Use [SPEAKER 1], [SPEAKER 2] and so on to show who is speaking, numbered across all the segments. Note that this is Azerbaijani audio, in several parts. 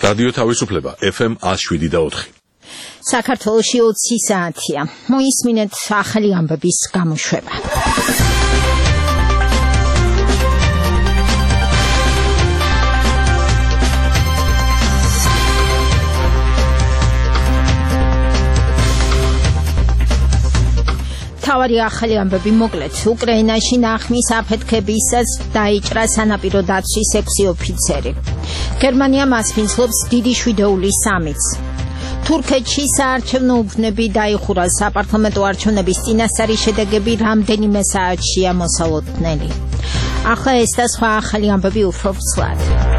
[SPEAKER 1] რადიო თავისუფლება FM 107.4.
[SPEAKER 2] საქართველოში 20 საათია. მოისმინეთ ახალი ამბების გამოშვება. თავარი ახალი ამბები მოკლედ. უკრაინაში ნახმის აფეთქებისას დაიჭრა სანაპირო დაცვის 6 ოფიცერი. გერმანია მასპინძლობს დიდი შვიდეულის სამიტს. თურქეთში საარჩევნო უბნები დაიხურა. საპარლამენტო არჩევნების წინასწარი შედეგები რამდენიმე საათშია მოსალოდნელი. ახლა ეს და სხვა ახალი ამბები უფრო ცვლად.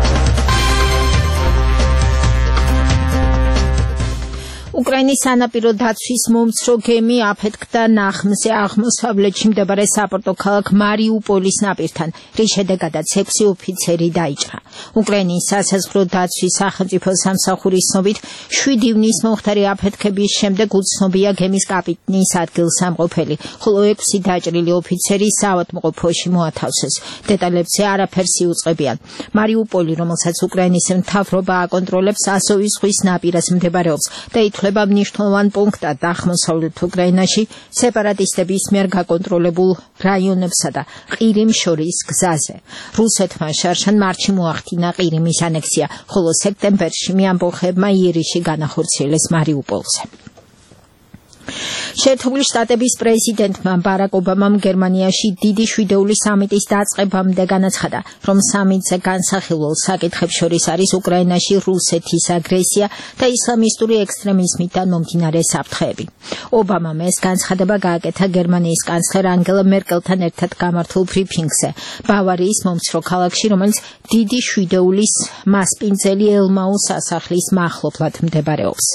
[SPEAKER 2] უკრაინის სანაპირო დაცვის მომცრო გემი აფეთქდა ნახმზე აღმოსავლეთში მდებარე საპორტო ქალაქ მარიუპოლის ნაპირთან, რის შედეგადაც 6 ოფიცერი დაიჭრა. უკრაინის სასაზღვრო დაცვის სახელმწიფო სამსახურის ცნობით 7 ივნისს მომხდარი აფეთქების შემდეგ უცნობია გემის კაპიტნის ადგილსამყოფელი, ხოლო 6 დაჭრილი ოფიცერი საავადმყოფოში მოათავსეს. დეტალებზე არაფერს იუწყებიან. მარიუპოლი, რომელსაც უკრაინის მთავრობა აკონტროლებს, აზოვის ზღვის ნაპირას მდებარეობს და მნიშვნელოვან პუნქტად აღმოსავლეთ უკრაინაში სეპარატისტების მიერ გაკონტროლებულ რაიონებსა და ყირიმს შორის გზაზე. რუსეთმა შარშან მარტში მოახდინა ყირიმის ანექსია, ხოლო სექტემბერში მეამბოხებმა იერიშში განახორციელეს მარიუპოლზე. შეერთებული შტატების პრეზიდენტმა ბარაკ ობამამ გერმანიაში დიდი შვიდეულის სამიტის დაწყებამდე განაცხადა, რომ სამიტზე განსახილველ საკითხებს შორის არის უკრაინაში რუსეთის აგრესია და ისლამისტური ექსტრემიზმიდან მომდინარე საფრთხეები. ობამამ ეს განცხადება გააკეთა გერმანიის კანცლერ ანგელა მერკელთან ერთად გამართულ ბრიფინგზე ბავარიის მომცრო ქალაქში, რომელიც დიდი შვიდეულის მასპინძელი ელმაუს სასახლის მახლობლად მდებარეობს.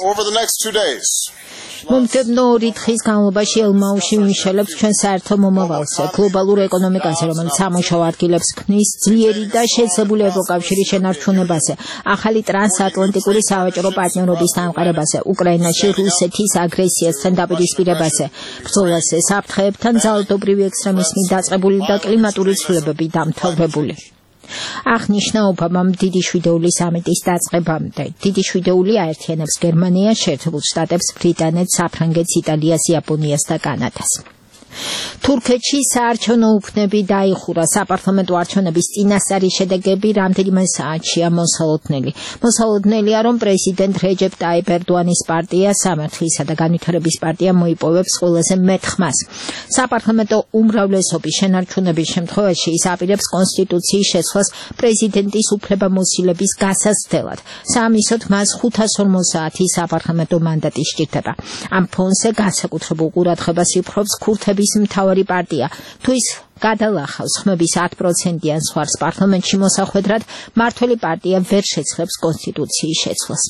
[SPEAKER 2] მომდევნო 2 დღის განმავლობაში ელმაუში ვიმშელებს ჩვენ საერთო მომავალზე, გლობალურ ეკონომიკაზე, რომელიც სამუშაო ადგილებს ქმნის, ძლიერი და შეძლებული ევროკავშირის შენარჩუნებაზე, ახალი ტრანსატლანტიკური სავაჭრო პარტნიორობის დამყარებაზე, უკრაინაში რუსეთის აგრესიასთან დაპირისპირებაზე, ბრძოლაზე საფრთხეებთან, ძალადობრივი ექსტრემიზმით დაწყებული და კლიმატური ცვლილებები დამთავრებული. აღნიშნა ობამამ დიდი შვიდეულის სამიტის დაწყებამდე. დიდი შვიდეული აერთიანებს გერმანიას, შეერთებულ შტატებს, ბრიტანეთს, საფრანგეთს, იტალიას, იაპონიას და კანადას. თურქეთში საარჩევნო უბნები დაიხურა. საპარლამენტო არჩევნების წინასწარი შედეგები რამდენიმე საათშია მოსალოდნელი. მოსალოდნელია, რომ პრეზიდენტ რეჯეპ ტაიპ ერდოანის პარტია, სამართლისა და განვითარების პარტია მოიპოვებს ყველაზე მეტ ხმას. საპარლამენტო უმრავლესობის შენარჩუნების შემთხვევაში ის აპირებს კონსტიტუციის შეცვლას პრეზიდენტის უფლებამოსილების გასაცდელად. სამისოდ მას 550 საპარლამენტო მანდატი სჭირდება. ამ ფონზე განსაკუთრებულ ყურადღებას იპყრობს ქურთების მთავარი პარტია. თუ ის გადალახავს ხმების 10%-იან სხვას პარლამენტში მოსახვედრად, მმართველი პარტია ვერ შეძლებს კონსტიტუციის შეცვლას.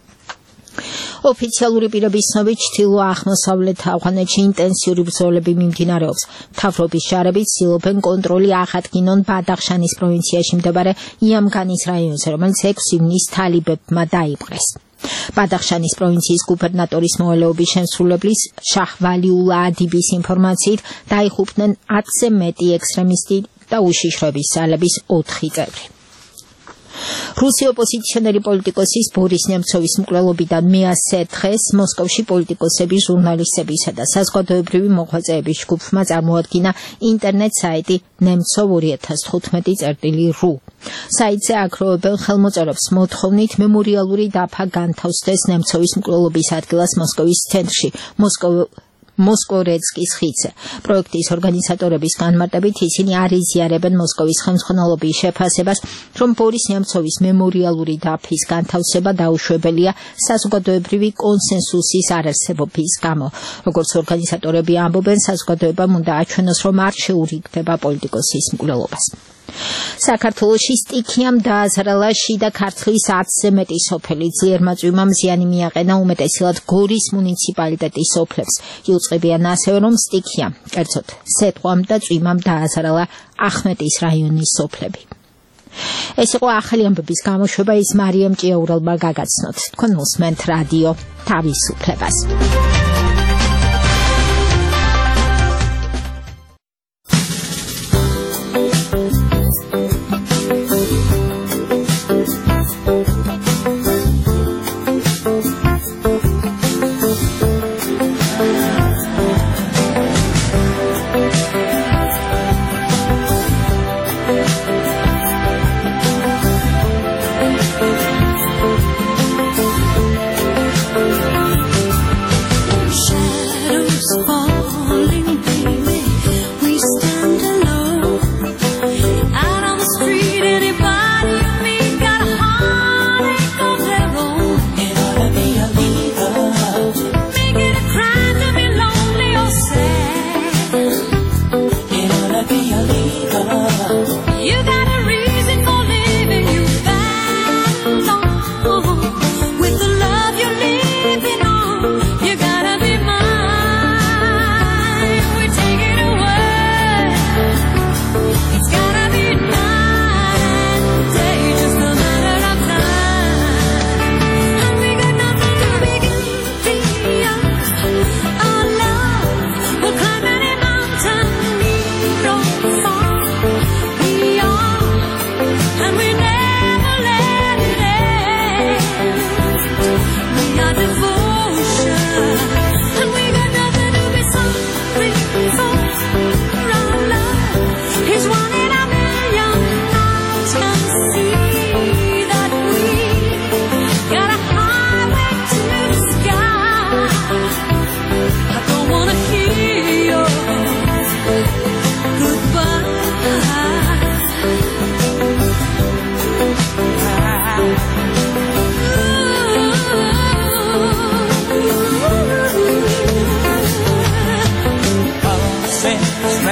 [SPEAKER 2] ოფიციალური პირების ცნობით, ჩრდილო-აღმოსავლეთ ავღანეთში ინტენსიური ბრძოლები მიმდინარეობს. მთავრობის ჯარები ცდილობენ კონტროლი აღადგინონ ბადახშანის პროვინციაში მდებარე იამგანის რაიონზე, რომელიც 6 ივნისს თალიბებმა დაიპყრეს. ბადახშანის პროვინციის გუბერნატორის მოვალეობის შემსრულებლის შაჰვალიულა ადიბის ინფორმაციით დაიხუპნენ 10-ზე მეტი ექსტრემისტი და უშიშროების ძალების 4 წევრი. რუსი ოპოზიციონერი პოლიტიკოსის ბორის ნემცოვის მკვლელობიდან მე-100 დღეს მოსკოვში პოლიტიკოსები, ჟურნალისტებისა და საზოგადოებრივი მოღვაწეების ჯგუფმა წარმოადგინა ინტერნეტ საიტი nemtsov2015.ru. საიტზე აგროვებენ ხელმოწერებს მოთხოვნით მემორიალური დაფა განთავსდეს ნემცოვის მკვლელობის ადგილას მოსკოვის ცენტრში, მოსკორეცკის ხიდზე. პროექტის ორგანიზატორების განმარტებით ისინი არ იზიარებენ მოსკოვის ხელმძღვანელობის შეფასებას, რომ ბორის ნემცოვის მემორიალური დაფის განთავსება დაუშვებელია საზოგადოებრივი კონსენსუსის არარსებობის გამო. როგორც ორგანიზატორები ამბობენ, საზოგადოებამ უნდა აჩვენოს, რომ არ შეურიგდება პოლიტიკოსის მკვლელობას. საქართველოში სტიქიამ დააზრალა შიდა ქართლის 10-ზე მეტი სოფელი. ძლიერმა წვიმამ ზიანი მიაყენა უმეტესად გორის მუნიციპალიტეტის სოფლებს. იუწყებიან ასევე, რომ სტიქიამ, კერძოდ სეტყვამ და წვიმამ დააზრალა ახმეტის რაიონის სოფლები. ეს იყო ახალი ამბების გამოშვება, ის მარიამ ჭიაურელმა გაგაცნოთ. თქვენ მოსმენთ რადიო თავისუფლებას.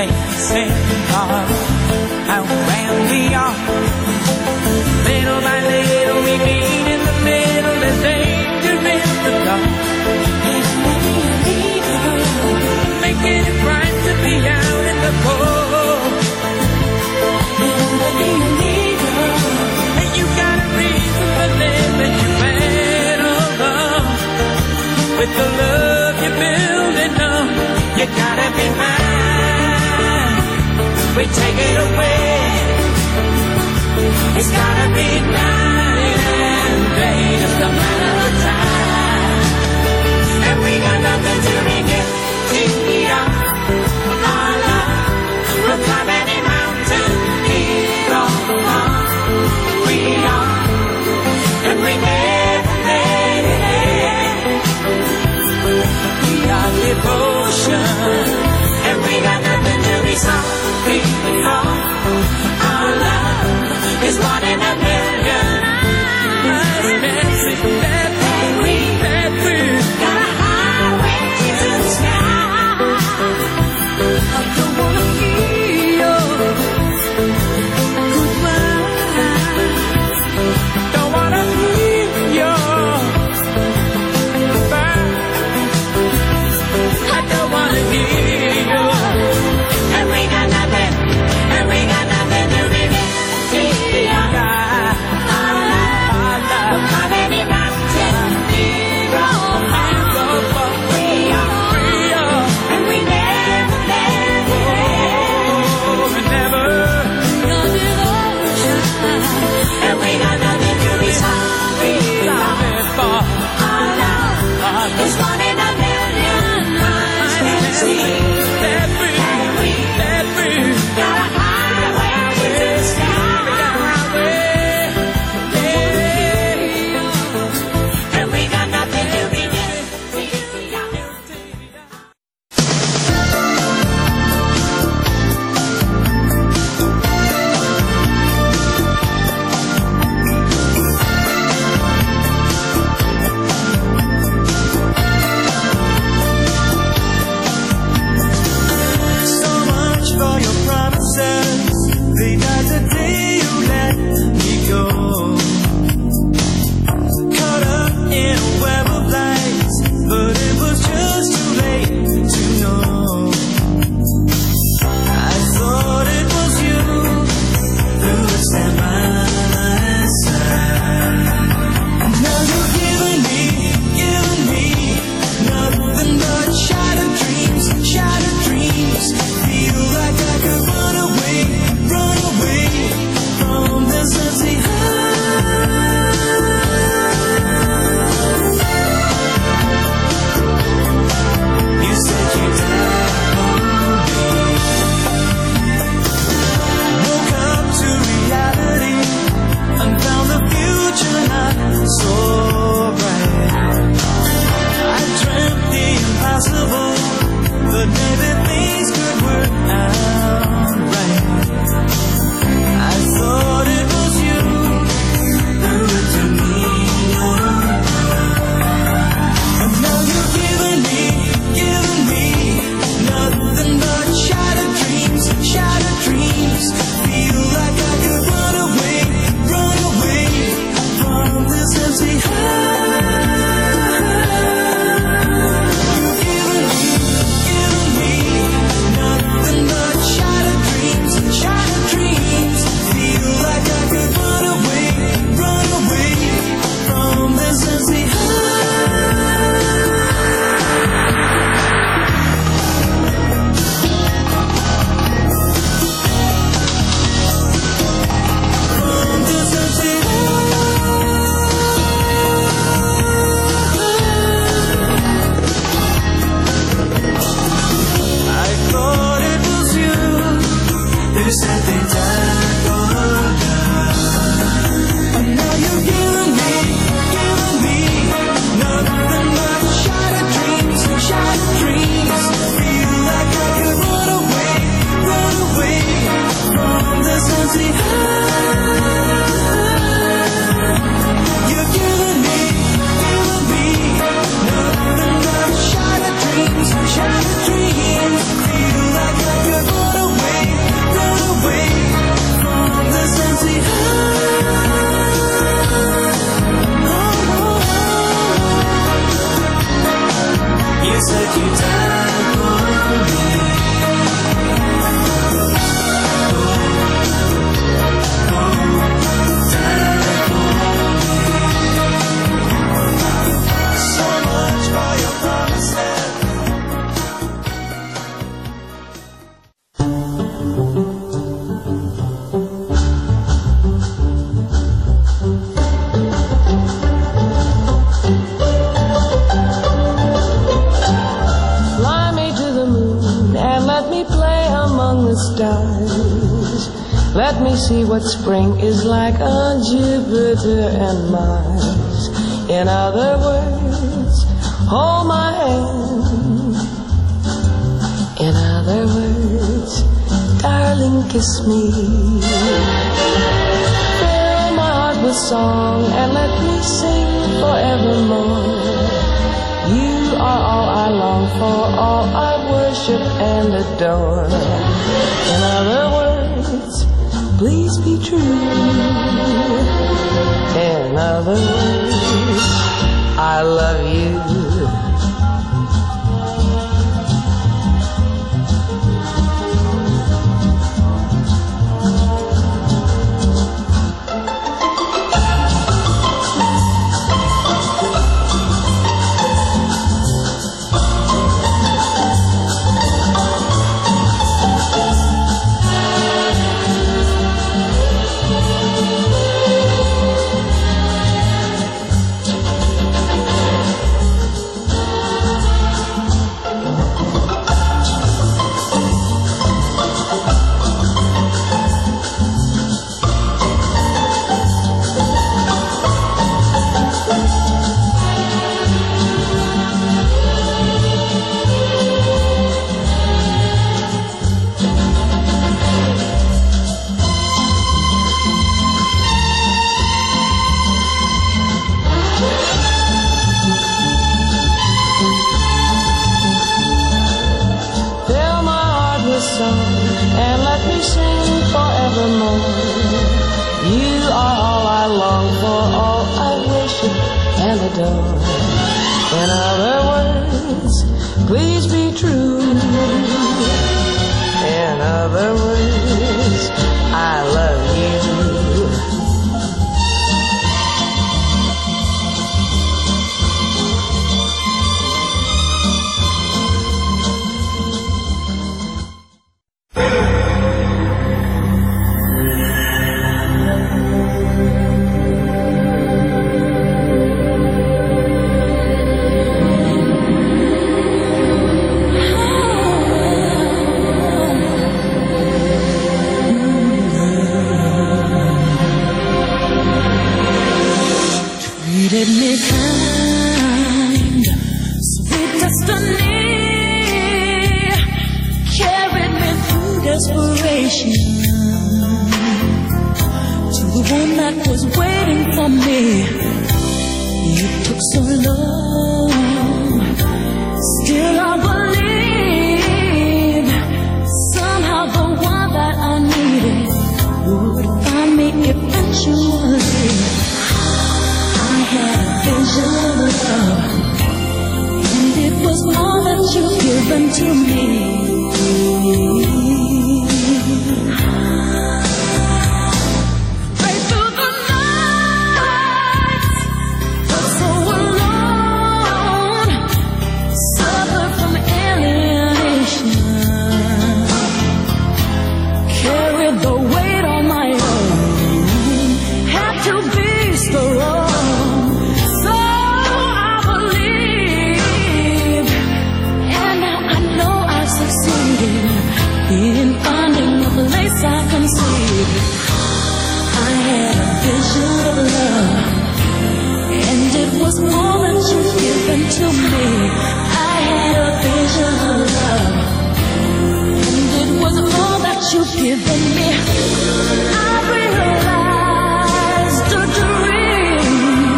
[SPEAKER 3] place in love. And when we are, little by little, we meet in the middle. There's danger in the dark. Making it right to be out in the cold. And you got a reason for living. You better love with the love you're building up. You gotta be mine. We take it away. It's gotta be night and day, just a matter of time. And we got nothing to regret. Our love will climb any mountain here on we are, and we never let it end. We are devotion, and we got nothing to be sorry for. Our love is one in a million. That we got a highway to the sky. I don't wanna hear your goodbye. Don't wanna hear your goodbye. I don't wanna hear your. And we got nothing to regret. Our love, how many mountains we are, and we never let it end. Never. And we got nothing to be sorry for. Our love is one in a million. That we got a highway to the sky. And we got nothing to be
[SPEAKER 4] So much for your promises. They died the day you let me go. Caught up in a web of lies, but it was just too late to know. I thought it was you who would stand by my side. Now you're giving me nothing but shattered dreams. Feel like I could run away from this empty heart. You said you'd die for me. Woke up to reality and found the future not so bright. I dreamt the impossible, but maybe things could work out right. I thought it was you who would do me wrong. And now you're giving me nothing but shattered dreams. Feel like I could run away from this empty heart. You're giving me nothing but shattered dreams. Feel like I could run away from this empty heart. From this empty I thought it was you who said they died for love. And now you're giving me nothing but shattered dreams. Feel like I could run away from this empty heart. You're giving me nothing but shattered dreams. Feel like I could run
[SPEAKER 5] among the stars. Let me see what spring is like on Jupiter and Mars. In other words, hold my hand. In other words, darling, kiss me. Fill my heart with song and let me sing forevermore. You are all I long for, all I worship and adore. In other words, please be true. In other words, I love you. And let me sing forevermore. You are all I long for, all I worship and adore. In other words, please be true. In other words, I love you.
[SPEAKER 4] Treated me kind, sweet destiny, carried me through desperation to the one that was waiting for me. It took so long, still I believe somehow the one that I needed would find me eventually. I had a vision of love, and it was more that you've given to me. Right through the night, felt so alone, suffered from alienation, carried the weight on my own, had to be strong. In finding a place I can see, I had a vision of love, and it was more than you've given to me. I had a vision of love, and it was all that you've given me. I realized a dream,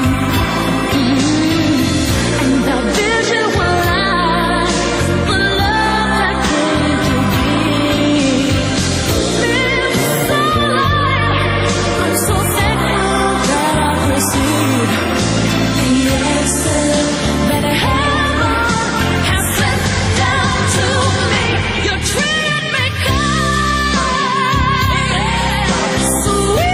[SPEAKER 4] and the vision was the love that came to me. So thankful that I received the answer that heaven has sent down to me. You treated me kind, sweet.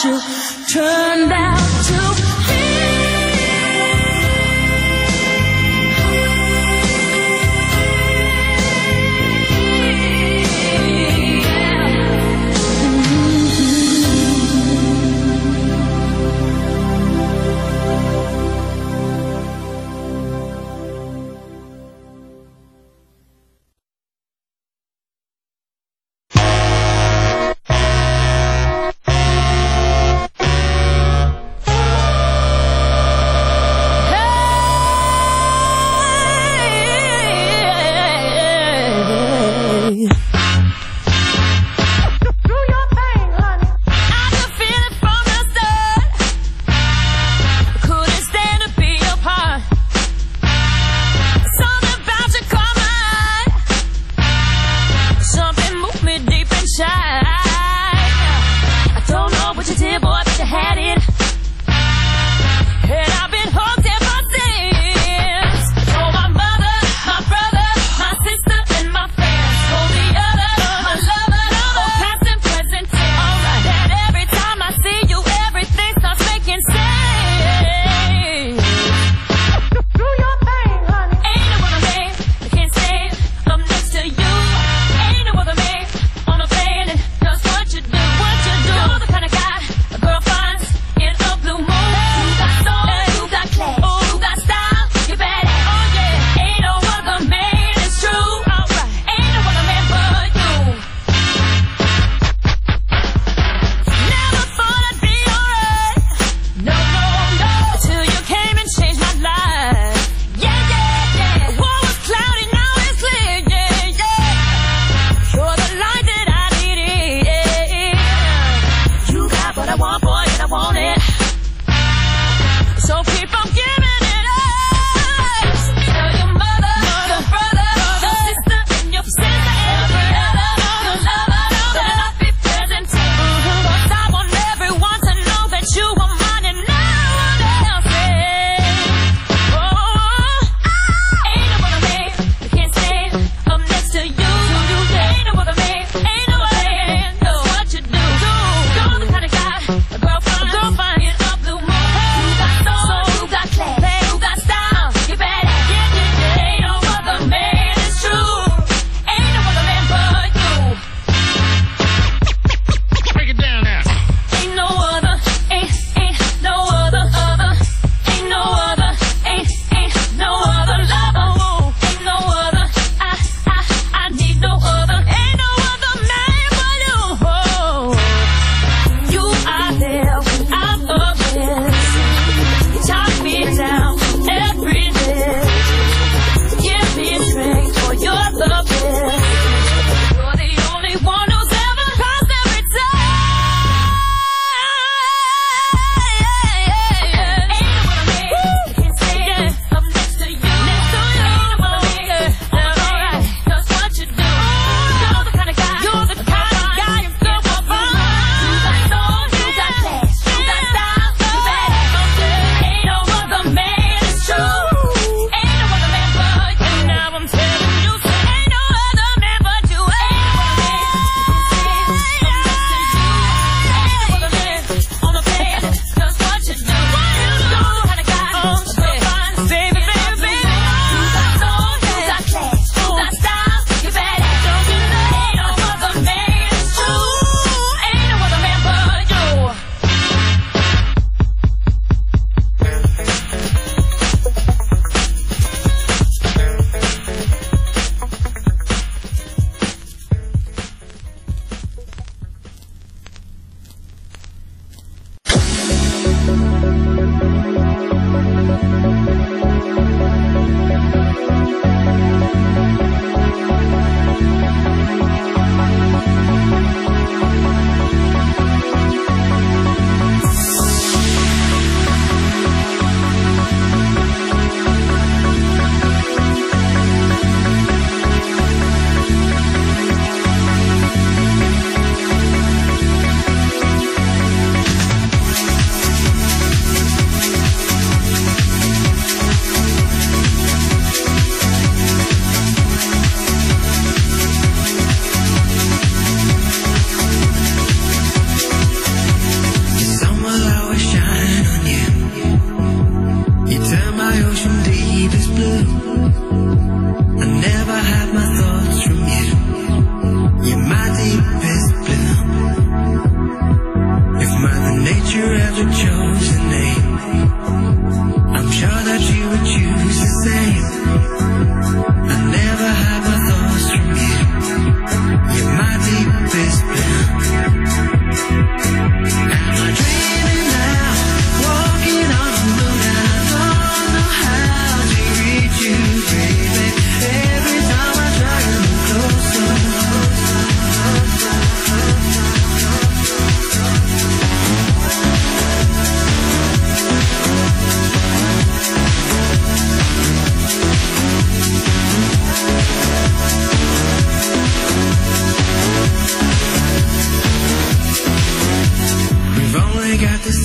[SPEAKER 4] you turned out to be.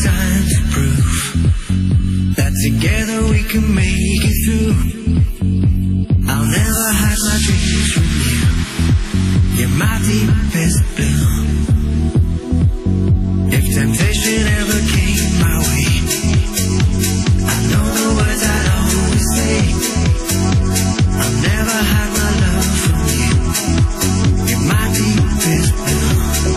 [SPEAKER 6] signs of proof that together we can make it through. I'll never hide my dreams from you. You're my deepest blue. If temptation ever came my way, I know the words I'd always say. I'll never hide my love from you. You're my deepest blue.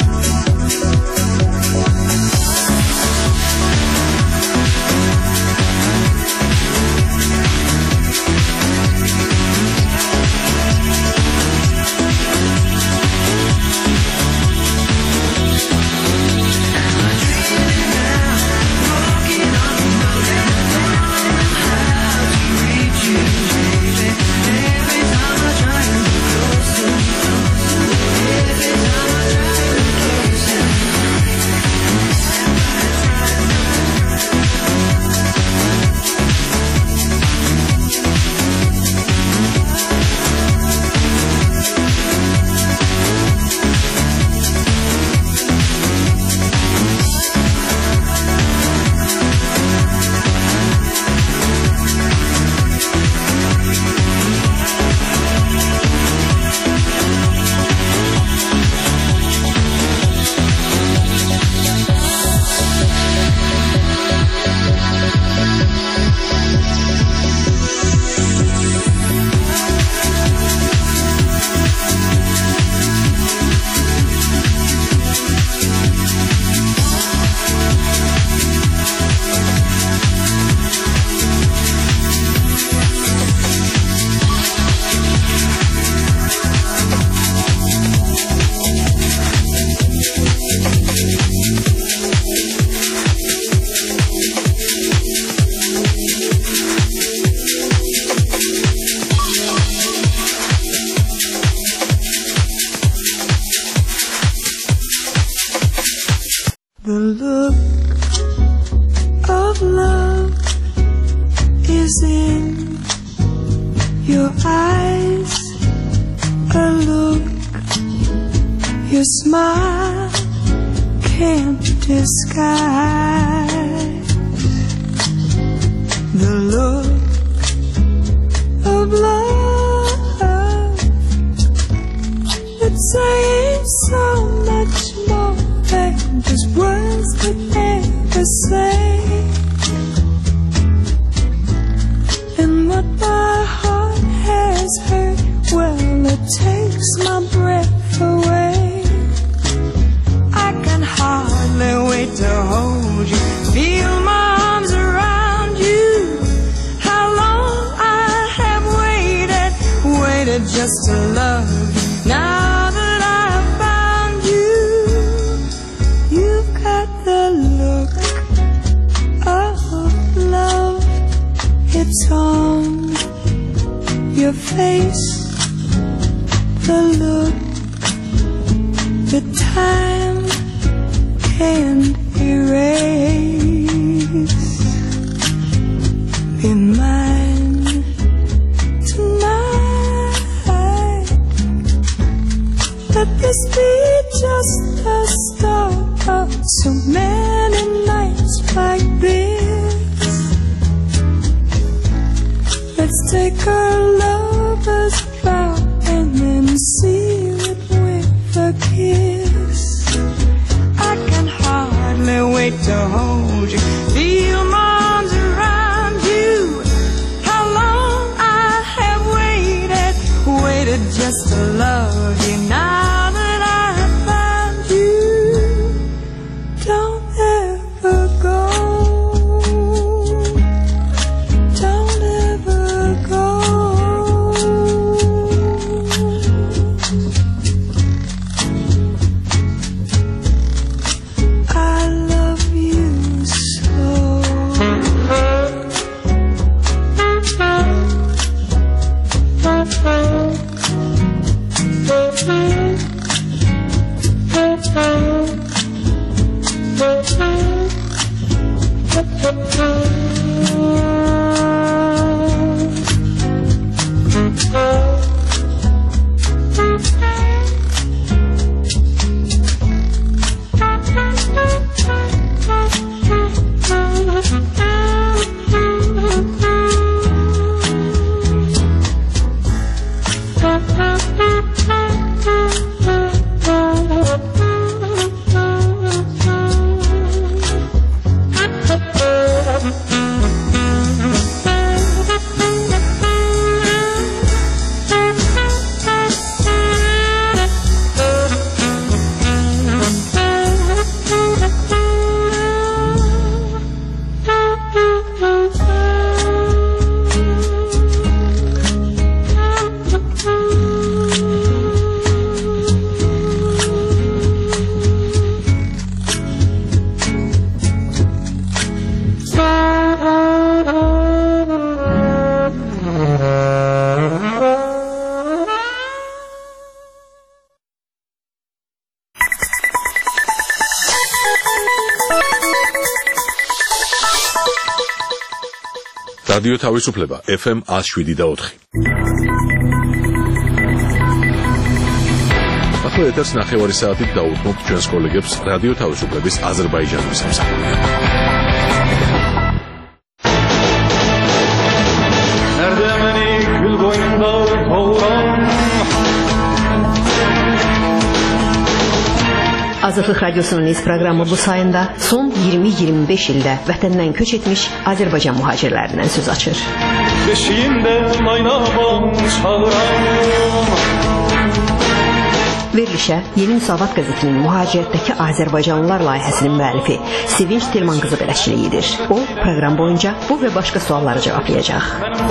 [SPEAKER 7] The look of love is in your eyes, a look your smile can't disguise. The look of love, it's saying so much more than just words could never say. And what my heart has heard, well, it takes my breath away. I can hardly wait to hold you, feel my arms around you. How long I have waited just to love you. Now that I've found you, you've got the look of love. It's on your face, the look that time can't erase. Be mine tonight. Let this be just the start of so many nights like this. Let's take our lover's vow and then seal it with a kiss. I can hardly wait to hold you, feel my arms around you. How long I have waited just to love you. Now that I have found you, don't ever go. Don't ever go. I love you so.
[SPEAKER 1] რადიო თავისუფლება FM 107.4. ახლა ეთერს ნახევარი საათით დაუთმობთ ჩვენს კოლეგებს რადიო თავისუფლების აზერბაიჯანის სამსახურში.
[SPEAKER 8] Azadlıq Radyosu'nun iz programı bu sayında son 20-25 ildə vətəndən köç etmiş Azərbaycan mühacirlərindən söz açır. Verilişə Yeni Müsavat qəzetinin mühacirətdəki Azərbaycanlılar layihəsinin müəllifi Sevinç Tilman qızı bələdçilik edir. O, proqram boyunca bu və başqa sualları cavablayacaq.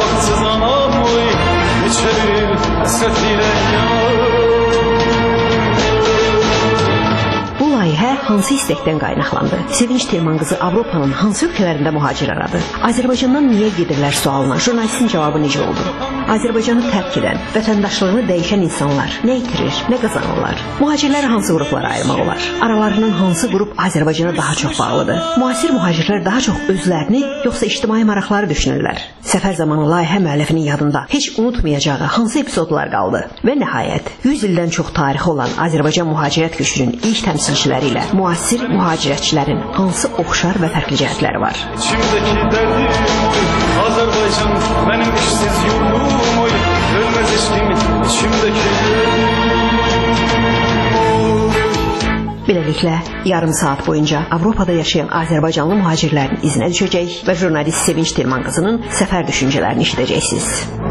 [SPEAKER 8] Bu layihə hansı istəkdən qaynaqlandı? Sevinç Tilman qızı Avropanın hansı ölkələrində mühacir aradı? Azərbaycandan niyə gedirlər sualına jurnalistin cavabı necə oldu? Azərbaycanı tərk edən, vətəndaşlığını dəyişən insanlar nə itirir, nə qazanırlar? Mühacirləri hansı qruplara ayırmaq olar? Aralarından hansı qrup Azərbaycana daha çox bağlıdır? Müasir mühacirlər daha çox özlərini, yoxsa ictimai maraqları düşünürlər? Səfər zamanı layihə müəllifinin yadında heç unutmayacağı hansı epizodlar qaldı? Və nəhayət, 100 ildən çox tarixi olan Azərbaycan mühacirət köçünün ilk təmsilçiləri ilə müasir mühacirətçilərin hansı oxşar və fərqli cəhətləri var?
[SPEAKER 9] İçimdəki dərdim Azərbaycan mənim işsiz yurdum oy ölməz eşqim içimdəki
[SPEAKER 8] Beləliklə, yarım saat boyunca Avropada yaşayan Azərbaycanlı mühacirlərin izinə düşəcək və jurnalist Sevinç Tilman qızının səfər düşüncələrini eşidəcəksiniz.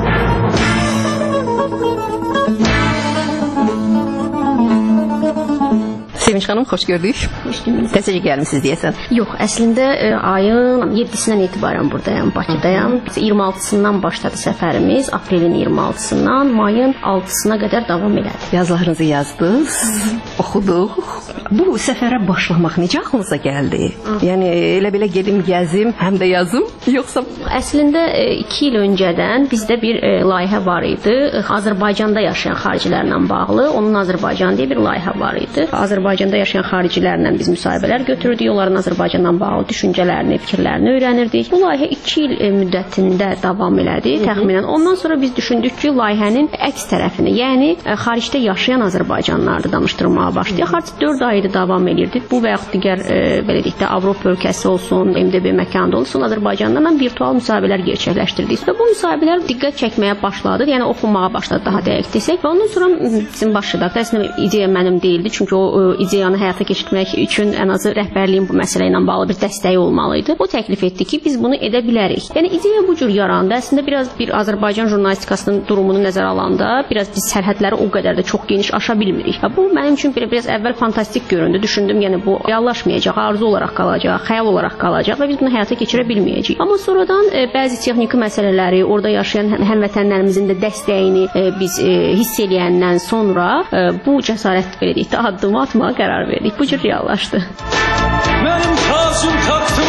[SPEAKER 8] Sevinç xanım, xoş gördük. Təzəcə gəlmisiniz deyəsən.
[SPEAKER 10] Yox, əslində ayın 7-sindən etibarən buradayam, Bakıdayam. 26-sından başladı səfərimiz, aprelin 26-sından mayın 6-sına qədər davam elədi.
[SPEAKER 8] Yazılarınızı yazdınız, oxuduq. Bu səfərə başlamaq necə ağlınıza gəldi? Yəni elə belə gedim, gəzim, həm də yazım, yoxsa?
[SPEAKER 10] Əslində 2 il öncədən bizdə bir layihə var idi. Azərbaycanda yaşayan xaricilərlə bağlı. Onun Azərbaycan deyə bir layihə var idi. Azərbaycanda yaşayan xaricilərlə biz müsahibələr götürürdük. Onların Azərbaycandan bağlı düşüncələrini, fikirlərini öyrənirdik. Bu layihə 2 il müddətində davam elədi təxminən. Ondan sonra biz düşündük ki, layihənin əks tərəfini, yəni xaricdə yaşayan Azərbaycanlıları danışdırmağa başlayaq. Artıq 4 ayda davam edirdi. Bu və yaxud digər belə deyək də Avropa ölkəsi olsun, MDB məkanında olsun, Azərbaycandan virtual müsahibələr gerçəkləşdirdik. Və bu müsahibələr diqqət çəkməyə başladı. Yəni oxunmağa başladı daha dəqiq desək. Və ondan sonra bizim baş redaktor, əslində ideya mənim deyildi. Çünki o ideyanı həyata keçirmək üçün ən azı rəhbərliyin bu məsələ ilə bağlı bir dəstəyi olmalı idi. O təklif etdi ki, biz bunu edə bilərik. Yəni ideya bu cür yarandı. Əslində biraz bir Azərbaycan jurnalistikasının durumunu nəzərə alanda biraz biz sərhədləri o qədər də çox geniş aşa bilmirik. Bu mənim üçün biraz əvvəl fantastik göründü. Düşündüm, yəni bu reallaşmayacaq, arzu olaraq qalacaq, xəyal olaraq qalacaq və biz bunu həyata keçirə bilməyəcəyik. Amma sonradan bəzi texniki məsələləri, orada yaşayan həmvətənlərimizin də dəstəyini biz hiss eləyəndən sonra bu cəsarət belə deyək də addımı atmağa qərar verdik. Bu cür reallaşdı.
[SPEAKER 9] Mənim tacım taxtım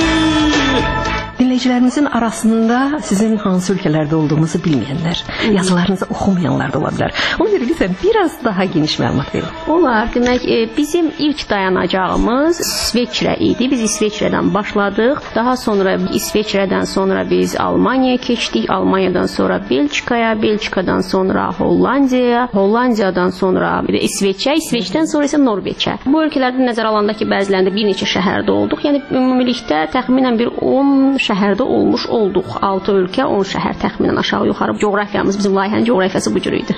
[SPEAKER 8] Dinləyicilərimizin arasında sizin hansı ölkələrdə olduğunuzu bilməyənlər, yazılarınızı oxumayanlar da ola bilər. Ona görə lütfən biraz daha geniş məlumat verin.
[SPEAKER 10] Olar. Demək, bizim ilk dayanacağımız İsveçrə idi. Biz İsveçrədən başladıq. Daha sonra İsveçrədən sonra biz Almaniyaya keçdik. Almaniyadan sonra Belçikaya, Belçikadan sonra Hollandiyaya, Hollandiyadan sonra İsveçə, İsveçdən sonra isə Norveçə. Bu ölkələrdə nəzərə alanda ki, bəzilərində bir neçə şəhərdə olduq. Yəni ümumilikdə təxminən bir 10 şəhərdə olmuş olduq. 6 ölkə, 10 şəhər təxminən aşağı-yuxarı. Coğrafiyamız, bizim layihənin coğrafiyası bu cür idi.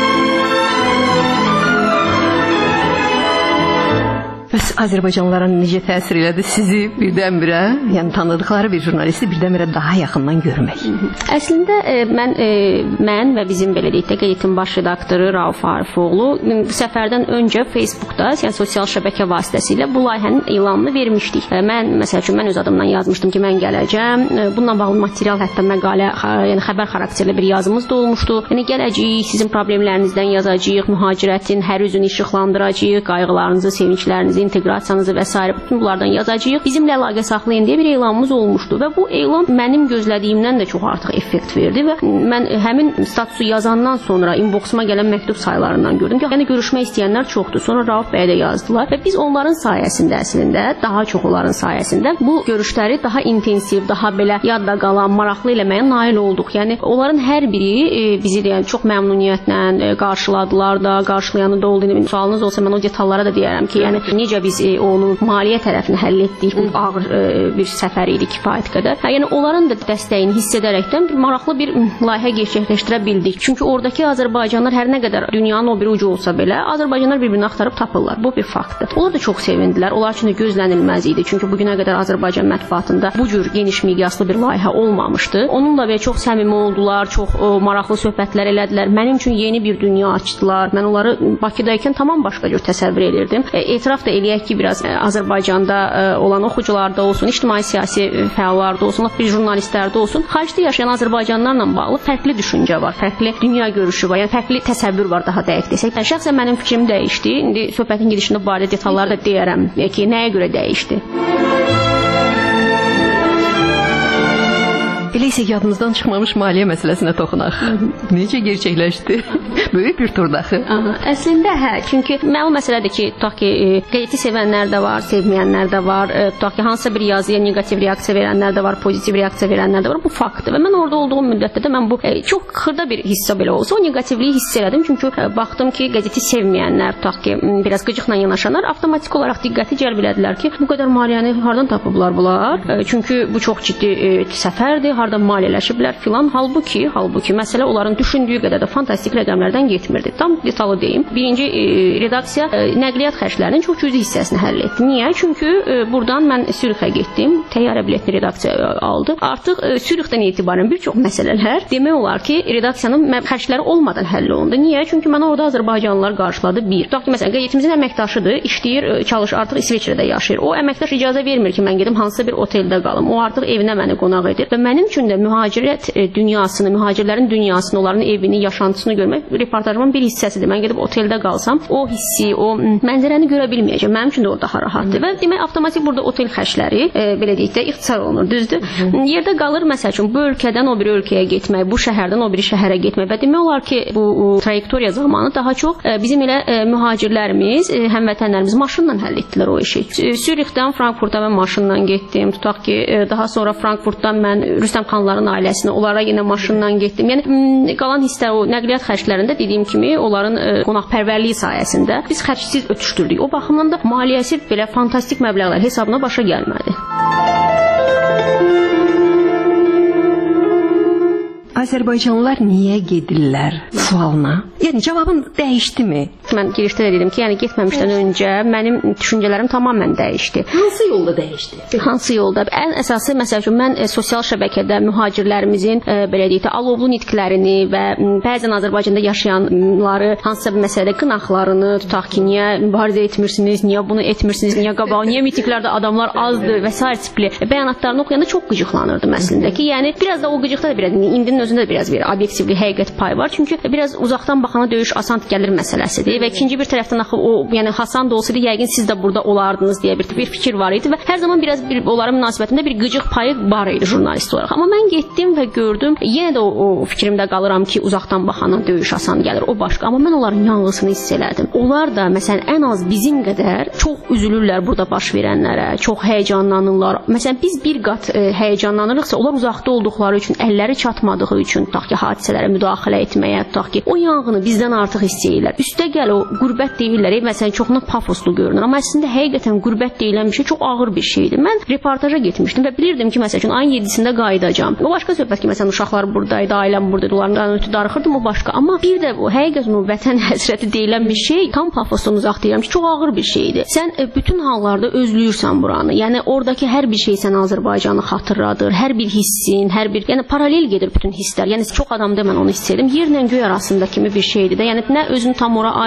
[SPEAKER 8] Bəs Azərbaycanlılara necə təsir elədi sizi birdən-birə, yəni tanıdıqları bir jurnalisti birdən-birə daha yaxından görmək?
[SPEAKER 10] Əslində mən və bizim belə deyək də qəzetin baş redaktoru Rauf Arifoğlu səfərdən öncə Facebookda, yəni sosial şəbəkə vasitəsilə bu layihənin elanını vermişdik. Məsəl üçün mən öz adımdan yazmışdım ki, mən gələcəm. Bununla bağlı material, hətta məqalə, yəni xəbər xarakterli bir yazımız da olmuşdu. Yəni gələcəyik, sizin problemlərinizdən yazacağıq, mühacirətin hər üzünü işıqlandıracağıq, qayğılarınızı, sevinclərinizi, inteqrasiyanızı və s. bütün bunlardan yazacağıq. Bizimlə əlaqə saxlayın deyə bir elanımız olmuşdu və bu elan mənim gözlədiyimdən də çox artıq effekt verdi və mən həmin statusu yazandan sonra inboxuma gələn məktub sayılarından gördüm ki, yəni görüşmək istəyənlər çoxdur. Sonra Rauf bəyə də yazdılar və biz onların sayəsində əslində, daha çox onların sayəsində bu görüşləri daha intensiv, daha belə yadda qalan, maraqlı eləməyə nail olduq. Yəni onların hər biri bizi deyən çox məmnuniyyətlə qarşıladılar da, qarşılayanı da oldu. Sualınız olsa mən o detallara da deyərəm ki, yəni necə biz onun maliyyə tərəfini həll etdik. Bu ağır bir səfər idi kifayət qədər. Yəni onların da dəstəyini hiss edərəkdən maraqlı bir layihə gerçəkləşdirə bildik. Çünki oradakı Azərbaycanlar hər nə qədər dünyanın o bir ucu olsa belə, Azərbaycanlar bir-birini axtarıb tapırlar. Bu bir faktdır. Onlar da çox sevindilər. Onlar üçün də gözlənilməz idi. Çünki bugünə qədər Azərbaycan mətbuatında bu cür geniş miqyaslı bir layihə olmamışdı. Onunla belə çox səmimi oldular, çox maraqlı söhbətlər elədilər. Mənim üçün yeni bir dünya açdılar. Mən onları Bakıdaykən tamam başqa cür təsəvvür edirdim. Etiraf da eləyək ki, biraz Azərbaycanda olan oxucularda olsun, ictimai-siyasi fəallarda olsun, bir jurnalistlərdə olsun, xaricdə yaşayan Azərbaycanlarla bağlı fərqli düşüncə var, fərqli dünya görüşü var, yəni fərqli təsəvvür var daha dəqiq desək. Şəxsən mənim fikrim dəyişdi. İndi söhbətin gedişində bu barədə detalları da deyərəm ki, nəyə görə dəyişdi.
[SPEAKER 8] Elə isə yadınızdan çıxmamış maliyyə məsələsinə toxunaq. Necə gerçəkləşdi? Böyük bir turdaxı.
[SPEAKER 10] Əslində çünki məlum məsələdir ki, tutaq ki, qəzeti sevənlər də var, sevməyənlər də var, tutaq ki, hansısa bir yazıya neqativ reaksiya verənlər də var, pozitiv reaksiya verənlər də var. Bu faktdır və mən orada olduğum müddətdə də mən bu çox xırda bir hissə belə olsa, o neqativliyi hiss elədim. Çünki baxdım ki, qəzeti sevməyənlər, tutaq ki, biraz qıcıqla yanaşanlar avtomatik olaraq diqqəti cəlb elədilər ki, bu qədər maliyyəni hardan tapıblar bunlar? Çünki bu çox ciddi səfərdir, hardan maliyyələşiblər filan. Halbuki məsələ onların düşündüyü qədər də fantastik rəqəmlərdən getmirdi. Tam detalı deyim. Birinci redaksiya nəqliyyat xərclərinin çox cüzi hissəsini həll etdi. Niyə? Çünki buradan mən Sürixə getdim. Təyyarə biletli redaksiya aldı. Artıq Sürixdən etibarən bir çox məsələlər demək olar ki, redaksiyanın xərcləri olmadan həll olundu. Niyə? Çünki mənə orada azərbaycanlılar qarşıladı. Bir. Tutaq ki, məsələn, qəzetimizin əməkdaşıdır, işləyir, çalışır, artıq İsveçrədə yaşayır. O əməkdaş icazə vermir ki, mən gedim hansısa bir oteldə qalım. O artıq evinə məni qonaq edir və mənim üçün də mühacirət dünyasını, mühacirlərin dünyasını, onların evini, yaşantısını görmək reportajımın bir hissəsidir. Mən gedib oteldə qalsam, o hissi, o mənzərəni görə bilməyəcəm. Mənim üçün də o daha rahatdır. Və demək avtomatik burada otel xərcləri belə deyək də ixtisar olunur, düzdür? Yerdə qalır məsəl üçün bu ölkədən o bir ölkəyə getmək, bu şəhərdən o bir şəhərə getmək və demək olar ki, bu trayektoriya zamanı daha çox bizim elə mühacirlərimiz, həmvətənlərimiz maşınla həll etdilər o işi. Sürixdən Frankfurta mən maşınla getdim. Tutaq ki, daha sonra Frankfurtdan mən Rüstəm xanların ailəsinə, onlara yenə maşınla getdim. Yəni qalan hisslər o nəqliyyat xərclərində dediyim kimi onların qonaqpərvərliyi sayəsində biz xərcsiz ötüşdürdük. O baxımdan da maliyyəsi belə fantastik məbləğlər hesabına başa gəlmədi.
[SPEAKER 8] Azərbaycanlılar niyə gedirlər sualına? Yəni cavabın dəyişdimi?
[SPEAKER 10] Mən girişdə də dedim ki, yəni getməmişdən öncə mənim düşüncələrim tamamilə dəyişdi.
[SPEAKER 8] Hansı yolda dəyişdi?
[SPEAKER 10] Hansı yolda? Ən əsası məsəl üçün mən sosial şəbəkədə mühacirlərimizin belə deyək də alovlu nitqlərini və bəzən Azərbaycanda yaşayanları hansısa bir məsələdə qınaqlarını, tutaq ki, niyə mübarizə etmirsiniz, niyə bunu etmirsiniz, niyə qabağa, niyə mitinglərdə adamlar azdır və s. tipli bəyanatlarını oxuyanda çox qıcıqlanırdım əslində ki, yəni biraz da o qıcıqda da biraz indinin özündə də biraz bir obyektivlik, həqiqət payı var. Çünki biraz uzaqdan baxana döyüş asan gəlir məsələsidir və ikinci bir tərəfdən axı o, yəni Hasan da olsaydı yəqin siz də burada olardınız deyə bir fikir var idi və hər zaman biraz onların münasibətində bir qıcıq payı var idi jurnalist olaraq. Amma mən getdim və gördüm, yenə də o fikrimdə qalıram ki, uzaqdan baxana döyüş asan gəlir, o başqa. Amma mən onların yanğısını hiss elədim. Onlar da məsələn ən az bizim qədər çox üzülürlər burada baş verənlərə, çox həyəcanlanırlar. Məsələn biz bir qat həyəcanlanırıqsa, onlar uzaqda olduqları üçün, əlləri çatmadığı üçün tutaq ki, hadisələrə müdaxilə etməyə, tutaq ki, o yanğını bizdən artıq istəyirlər. Üstəgəl o qürbət deyirlər, məsələn, çoxuna pafoslu görünür, amma əslində həqiqətən qürbət deyilən bir şey çox ağır bir şeydir. Mən reportaja getmişdim və bilirdim ki, məsələn, ayın 7-sində qayıdacağam. O başqa söhbət ki, məsələn, uşaqlar buradaydı, ailəm buradaydı, onlardan ötürü darıxırdım, o başqa. Amma bir də bu həqiqətən o vətən həsrəti deyilən bir şey, tam pafosdan uzaq deyirəm ki, çox ağır bir şeydir. Sən bütün hallarda özləyirsən buranı. Yəni oradakı hər bir şey sənə Azərbaycanı xatırladır, hər bir hissin, hər bir, yəni paralel gedir bütün hisslər. Yəni çox adamda mən onu hiss edirəm. Yerlə göy arasında kimi bir şeydir də. Yəni nə özünü tam ora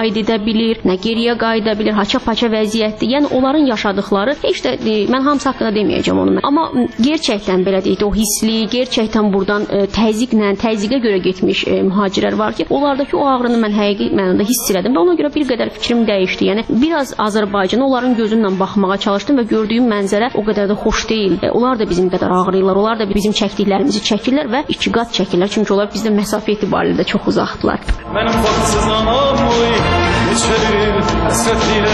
[SPEAKER 10] qayıda edə bilir, nə geriyə qayıda bilir, haça-paça vəziyyətdir. Yəni onların yaşadıkları heç də mən hamısı haqqında deməyəcəm onu. Amma gerçəkdən belə deyək, o hissli, gerçəkdən buradan təzyiqə görə getmiş mühacirlər var ki, onlardakı o ağrını mən həqiqi mənada hiss elədim və ona görə bir qədər fikrim dəyişdi. Yəni biraz Azərbaycana onların gözündən baxmağa çalışdım və gördüyüm mənzərə o qədər də xoş deyil. Onlar da bizim qədər ağrıyırlar, onlar da bizim çəkdiklərimizi çəkirlər və 2 qat çəkirlər. Çünki onlar bizdən məsafə etibarilə də çox uzaqdılar.
[SPEAKER 9] Mənim vaxtsız anam oy, neçədir həsrətlilə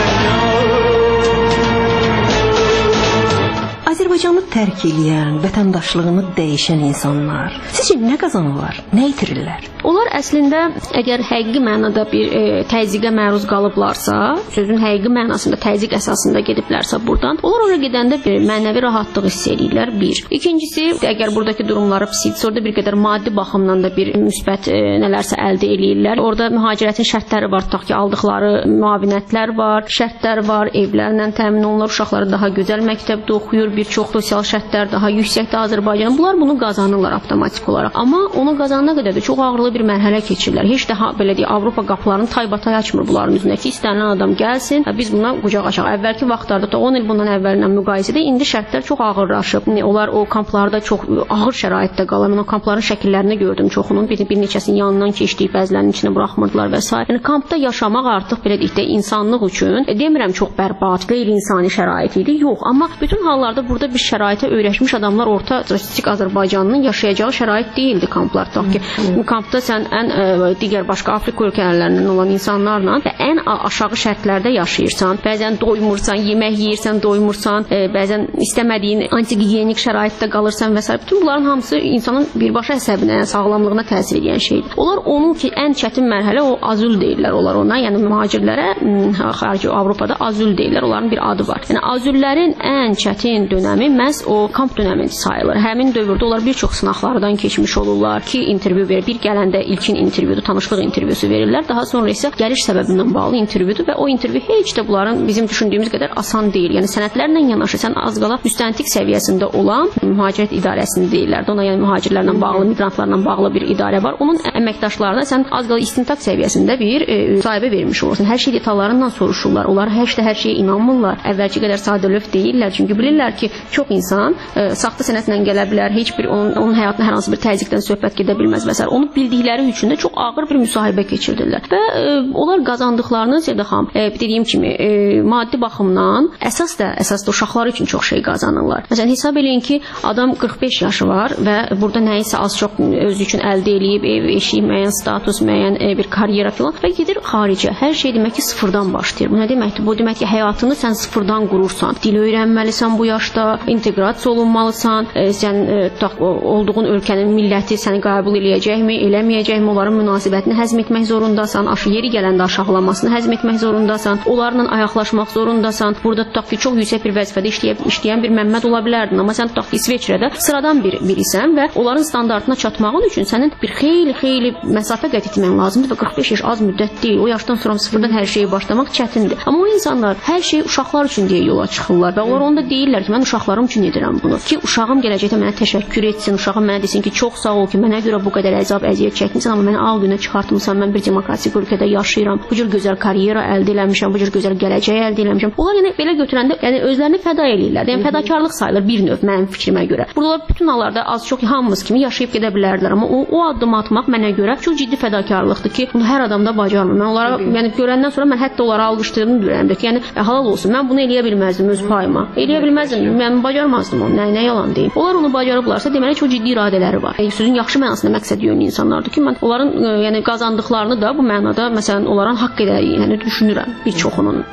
[SPEAKER 8] Azərbaycanı tərk edən, vətəndaşlığını dəyişən insanlar sizcə nə qazanırlar, nə itirirlər?
[SPEAKER 10] Onlar əslində əgər həqiqi mənada bir təzyiqə məruz qalıblarsa, sözün həqiqi mənasında təzyiq əsasında gediblərsə buradan, onlar ora gedəndə bir mənəvi rahatlıq hiss edirlər. Bir. İkincisi, əgər buradakı durumları pisdirsə, orada bir qədər maddi baxımdan da bir müsbət nələrsə əldə edirlər. Orada mühacirətin şərtləri var, tutaq ki, aldıqları müavinətlər var, şərtlər var, evlərlə təmin olunur, uşaqları daha gözəl məktəbdə oxuyur, bir çox sosial şərtlər daha yüksəkdir Azərbaycanın. Bunlar bunu qazanırlar avtomatik olaraq. Amma onu qazanana qədər də çox ağırlı bir mərhələ keçirlər. Heç də belə deyək, Avropa qapılarını taybatay açmır bunların üzünə ki, istənilən adam gəlsin, biz buna qucaq açaq. Əvvəlki vaxtlarda da 10 il bundan əvvəlinə müqayisədə indi şərtlər çox ağırlaşıb. Onlar o kamplarda çox ağır şəraitdə qalır. Mən o kampların şəkillərini gördüm çoxunun. Bir neçəsinin yanından keçdiyi, bəzilərinin içinə buraxmırdılar və s. Yəni kampda yaşamaq artıq belə deyək də insanlıq üçün demirəm çox bərbad, qeyri-insani şərait idi. Yox, amma bütün hallarda burada bir şəraitə öyrəşmiş adamlar orta statistik Azərbaycanının yaşayacağı şərait deyildi kamplar. Tutaq ki, kampda sən ən digər başqa Afrika ölkələrindən olan insanlarla və ən aşağı şərtlərdə yaşayırsan, bəzən doymursan, yemək yeyirsən, doymursan, bəzən istəmədiyin antigigiyenik şəraitdə qalırsan və s. Bütün bunların hamısı insanın birbaşa əsəbinə, sağlamlığına təsir edən şeydir. Onlar onun ki, ən çətin mərhələ o azül deyirlər onlar ona, yəni mühacirlərə xarici Avropada azül deyirlər, onların bir adı var. Yəni azüllərin ən çətin dönəmi məhz o kamp dönəmi sayılır. Həmin dövrdə onlar bir çox sınaqlardan keçmiş olurlar ki, intervyu verir. Bir gələndə ilkin intervyudur, tanışlıq intervyusu verirlər. Daha sonra isə gəliş səbəbindən bağlı intervyudur və o intervyu heç də bunların bizim düşündüyümüz qədər asan deyil. Yəni sənədlərlə yanaşı sən az qala müstəntiq səviyyəsində olan mühacirət idarəsini deyirlər. Ona yəni mühacirlərlə bağlı, miqrantlarla bağlı bir idarə var. Onun əməkdaşlarına sən az qala istintaq səviyyəsində bir müsahibə vermiş olursan. Hər şey detallarından soruşurlar. Onlar heç də hər şeyə inanmırlar. Əvvəlki qədər sadəlöv deyirlər. Çünki bilirlər ki, çox insan saxta sənədlə gələ bilər. Heç bir onun həyatına hər hansı bir təzyiqdən söhbət gedə bilməz və s. Onu bildikləri üçün də çox ağır bir müsahibə keçirdirlər. Və onlar qazandıqlarını Zədə xanım dediyim kimi maddi baxımdan əsas da uşaqlar üçün çox şey qazanırlar. Məsələn, hesab eləyin ki, adam 45 yaşı var və burada nəyisə az-çox özü üçün əldə eləyib, ev, eşik, müəyyən status, müəyyən bir karyera filan və gedir xaricə. Hər şey demək ki, sıfırdan başlayır. Bu nə deməkdir? Bu demək ki, həyatını sən sıfırdan qurursan. Dil öyrənməlisən bu yaşda, inteqrasiya olunmalısan, sən olduğun ölkənin milləti səni qəbul eləyəcəkmi, eləməyəcəkmi, onların münasibətini həzm etmək zorundasan, yeri gələndə aşağılamasını həzm etmək zorundasan, onlarla ayaqlaşmaq zorundasan. Burada tutaq ki, çox yüksək bir vəzifədə işləyən bir Məmməd ola bilərdin, amma sən tutaq ki, İsveçrədə sıradan birisən və onların standartına çatmağın üçün sənin bir xeyli məsafə qət etmək lazımdır və 45 yaş az müddət deyil. O yaşdan sonra sıfırdan hər şeyi başlamaq çətindir. Amma o insanlar hər şey uşaqlar üçün deyə yola çıxırlar və onlar onda deyirlər ki, mən uşaqlarım üçün edirəm bunu. Ki uşağım gələcəkdə mənə təşəkkür etsin, uşağım mənə desin ki, çox sağ ol ki, mənə görə bu qədər əzab, əziyyət çəkmisən, amma məni al günə çıxartmısan, mən bir demokratik ölkədə yaşayıram, bu cür gözəl karyera əldə eləmişəm, bu cür gözəl gələcək əldə eləmişəm. Onlar yəni belə götürəndə yəni özlərini fəda eləyirlər. Yəni fədakarlıq sayılır bir növ mənim fikrimə görə. Burada bütün hallarda az-çox hamımız kimi yaşayıb gedə bilərdilər, amma o addım atmaq mənə görə çox ciddi fədakarlıqdır ki, bunu hər adam da bacarmır. Mən onlara yəni görəndən sonra mən hətta onlara alqışladığımı görəmdir ki, yəni halal olsun. Mən bunu eləyə bilməzdim öz payıma. Eləyə bilməzdim. Mən bacarmazdım onu. Nə yalan deyim. Onlar onu bacarıblarsa, deməli çox ciddi iradələri var. Sözün yaxşı mənasında məqsəd yönlü insanlardır ki, mən onların yəni qazandıqlarını da bu mənada məsələn onların haqq edərini düşünürəm bir çoxunun.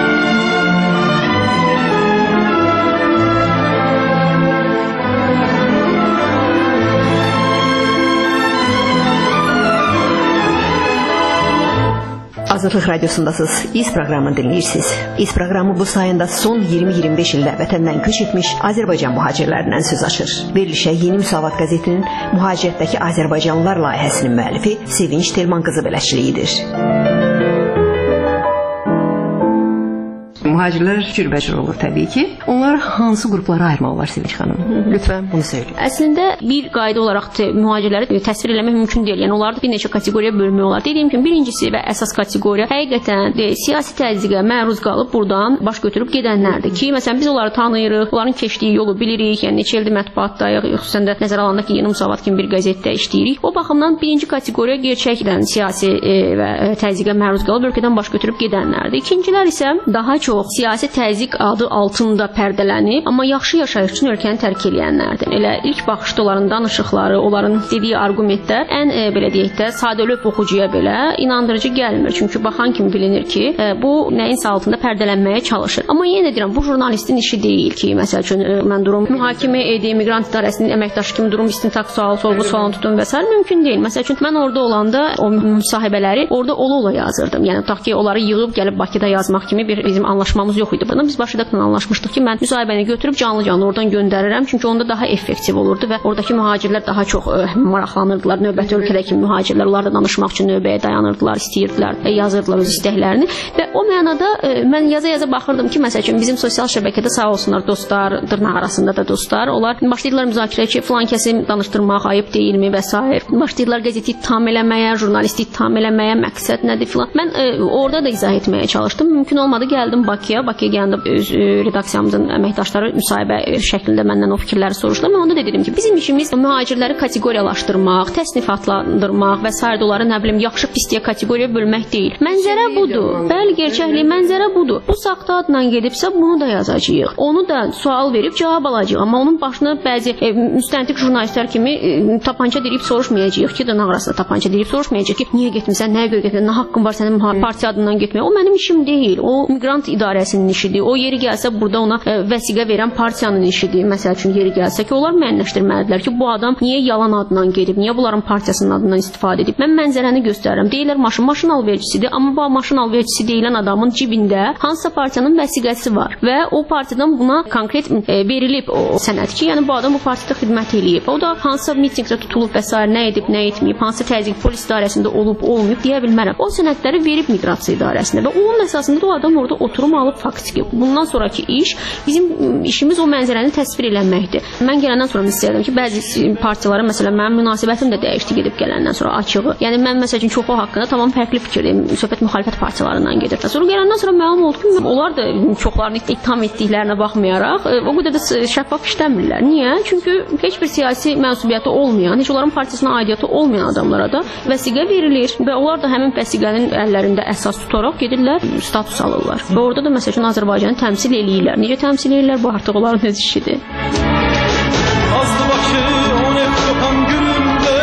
[SPEAKER 8] Azadlıq Radiosundasınız. İz proqramını dinləyirsiniz. İz proqramı bu sayında son 20-25 ildə vətəndən köç etmiş Azərbaycan mühacirlərindən söz açır. Verilişə Yeni Müsavat qəzetinin mühacirətdəki Azərbaycanlılar layihəsinin müəllifi Sevinç Telman qızı bələdçiliyidir. Mühacirlər cürbəcür olur təbii ki. Onları hansı qruplara ayırmaq olar Sevinç xanım? Lütfən bunu söyləyin.
[SPEAKER 10] Əslində bir qayda olaraq mühacirləri təsvir eləmək mümkün deyil. Yəni onları bir neçə kateqoriyaya bölmək olar. Dediyim kimi birincisi və əsas kateqoriya həqiqətən siyasi təzyiqə məruz qalıb buradan baş götürüb gedənlərdir ki, məsələn biz onları tanıyırıq, onların keçdiyi yolu bilirik. Yəni neçə ildir mətbuatdayıq, xüsusən də nəzərə alınanda ki, Yeni Müsavat kimi bir qəzetdə işləyirik. O baxımdan birinci kateqoriya gerçəkdən siyasi və təzyiqə məruz qalıb ölkədən baş götürüb gedənlərdir. İkincilər isə daha çox siyasi təzyiq adı altında pərdələnib, amma yaxşı yaşayış üçün ölkəni tərk edənlərdir. Elə ilk baxışda onların danışıqları, onların dediyi arqumentlər ən belə deyək də sadəlövh oxucuya belə inandırıcı gəlmir. Çünki baxan kimi bilinir ki, bu nəyinsə altında pərdələnməyə çalışır. Amma yenə deyirəm, bu jurnalistin işi deyil ki, məsəl üçün mən durum mühakimə edeyim, miqrant idarəsinin əməkdaşı kimi durum istintaq sualı, sorğu sualını tutum və s. mümkün deyil. Məsəl üçün mən orada olanda o müsahibələri orada ola yazırdım. Yəni tutaq ki, onları yığıb gəlib Bakıda yazmaq kimi bir bizim anlaşmamız yox idi. Buna biz başlıqla anlaşmışdıq ki, mən müsahibəni götürüb canlı oradan göndərirəm, çünki onda daha effektiv olurdu və oradakı mühacirlər daha çox maraqlanırdılar. Növbəti ölkədəki mühacirlər onlarla danışmaq üçün növbəyə dayanırdılar, istəyirdilər, yazırdılar öz istəklərini və o mənada mən yaza baxırdım ki, məsəl üçün bizim sosial şəbəkədə sağ olsunlar dostlar, dırnaq arasında da dostlar, onlar başlayırlar müzakirəyə ki, filan kəsi danışdırmaq ayıb deyilmi və s. Başlayırlar qəzeti ittiham eləməyə, jurnalisti ittiham eləməyə, məqsəd nədir filan. Mən orada da izah etməyə çalışdım. Mümkün olmadı, gəldim Bakıya gələndə öz redaksiyamızın əməkdaşları müsahibə şəklində məndən o fikirləri soruşdular. Mən onda da dedim ki, bizim işimiz mühacirləri kateqoriyalaşdırmaq, təsnifatlandırmaq və s. onları nə bilim yaxşı pisliyə kateqoriyaya bölmək deyil. Mənzərə budur. Bəli, gerçəklik mənzərə budur. Bu saxta adla gedibsə bunu da yazacağıq. Onu da sual verib cavab alacağıq. Amma onun başına bəzi müstəntiq jurnalistlər kimi tapança deyib soruşmayacağıq ki, dırnaq arasında tapança deyib soruşmayacağıq ki, niyə getmisən, nəyə görə getmisən, nə haqqın var sənin partiya adından getməyə. O mənim işim deyil. O miqrant idarəsinin işidir. O yeri gəlsə burada ona vəsiqə verən partiyanın işidir. Məsəl üçün yeri gəlsə ki, onlar müəyyənləşdirməlidirlər ki, bu adam niyə yalan adından gedib, niyə bunların partiyasının adından istifadə edib. Mən mənzərəni göstərirəm. Deyirlər maşın alverçisidir, amma bu maşın alverçisi deyilən adamın cibində hansısa partiyanın vəsiqəsi var və o partiyadan buna konkret verilib o sənəd ki, yəni bu adam bu partiyada xidmət eləyib. O da hansısa mitinqdə tutulub və s. nə edib, nə etməyib, hansısa təzyiq polis idarəsində olub, olmayıb deyə bilmərəm. O sənədləri verib miqrasiya idarəsinə və onun əsasında da o adam orada oturum alıb faktiki. Bundan sonraki iş bizim işimiz o mənzərəni təsvir eləməkdir. Mən gələndən sonra istəyirəm ki, bəzi partiyalara məsələn mənim münasibətim də dəyişdi gedib gələndən sonra açığı. Yəni mən məsəl üçün çoxu haqqında tamam fərqli fikirdəyim. Söhbət müxalifət partiyalarından gedir. Sonra gələndən sonra məlum oldu ki, onlar da çoxlarını ittiham etdiklərinə baxmayaraq o qədər də şəffaf işləmirlər. Niyə? Çünki heç bir siyasi mənsubiyyəti olmayan, heç onların partiyasına aidiyyəti olmayan adamlara da vəsiqə verilir və onlar da həmin vəsiqənin əllərində əsas tutaraq gedirlər, status alırlar. Və orada da məsəl üçün Azərbaycanı təmsil eləyirlər. Necə təmsil eləyirlər? Bu artıq onların öz işidir.
[SPEAKER 9] Azdı başı on hep kopan günümde.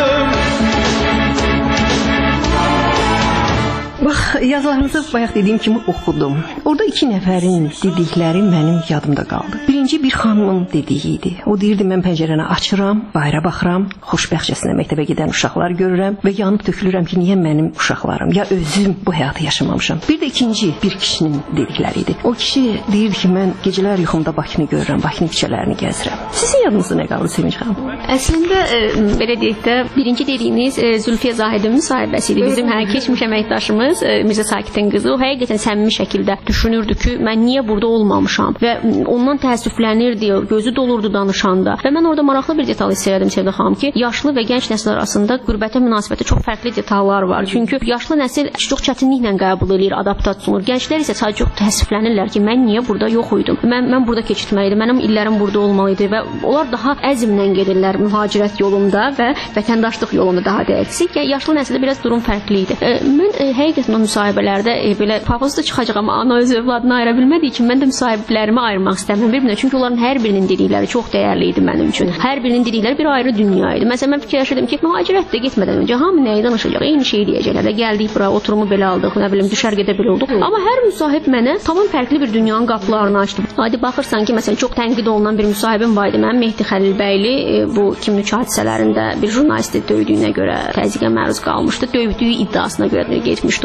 [SPEAKER 8] Bax, yazılarınızı bayaq dediyim kimi oxudum. Orada iki nəfərin dedikləri mənim yadımda qaldı. Birinci bir xanımın dediyi idi. O deyirdi, mən pəncərəni açıram, bayıra baxıram, xoşbəxtcəsinə məktəbə gedən uşaqlar görürəm və yanıb tökülürəm ki, niyə mənim uşaqlarım, ya özüm bu həyatı yaşamamışam. Bir də ikinci bir kişinin dedikləri idi. O kişi deyirdi ki, mən gecələr yuxumda Bakını görürəm, Bakının küçələrini gəzirəm. Sizin yadınızda nə qaldı Sevinç xanım?
[SPEAKER 10] Əslində belə deyək də, birinci dediyiniz Zülfiyə Zahidin müsahibəsi idi. Bizim keçmiş əməkdaşımız Mirzə Sakit'in qızı o həqiqətən səmimi şəkildə düşünürdü ki, mən niyə burada olmamışam və ondan təəssüflənirdi, gözü dolurdu danışanda. Və mən orada maraqlı bir detal hiss elədim Sevda xanım ki, yaşlı və gənc nəsil arasında qürbətə münasibətdə çox fərqli detallar var. Çünki yaşlı nəsil çox çətinliklə qəbul edir, adaptasiya olunur. Gənclər isə sadəcə çox təəssüflənirlər ki, mən niyə burada yox idim? Mən burada keçirməliydim, mənim illərim burada olmalı idi və onlar daha əzmlə gedirlər mühacirət yolunda və vətəndaşlıq yolunda daha dəqiqsi. Yaşlı nəsildə biraz durum fərqli idi. Mən həqiqətən o müsahibələrdə belə pafosda çıxacaq, amma ana öz övladını ayıra bilmədiyi üçün mən də müsahiblərimi ayırmaq istəmirəm bir-birinə. Çünki onların hər birinin dedikləri çox dəyərli idi mənim üçün. Hər birinin dedikləri bir ayrı dünya idi. Məsələn, mən fikirləşirdim ki, mühacirətdə getmədən öncə hamı nəyi danışacaq? Eyni şeyi deyəcəklər. Gəldik bura, oturumu belə aldıq, nə bilim, düşərgədə belə olduq. Amma hər müsahib mənə tamam fərqli bir dünyanın qapılarını açdı. Hadi baxırsan ki, məsələn, çox tənqid olunan bir müsahibim var idi. Mənim Mehdi Xəlilbəyli bu 2003 hadisələrində bir jurnalisti döydüyünə görə təzyiqə məruz qalmışdı. Döydüyü iddiasına görə getmişdi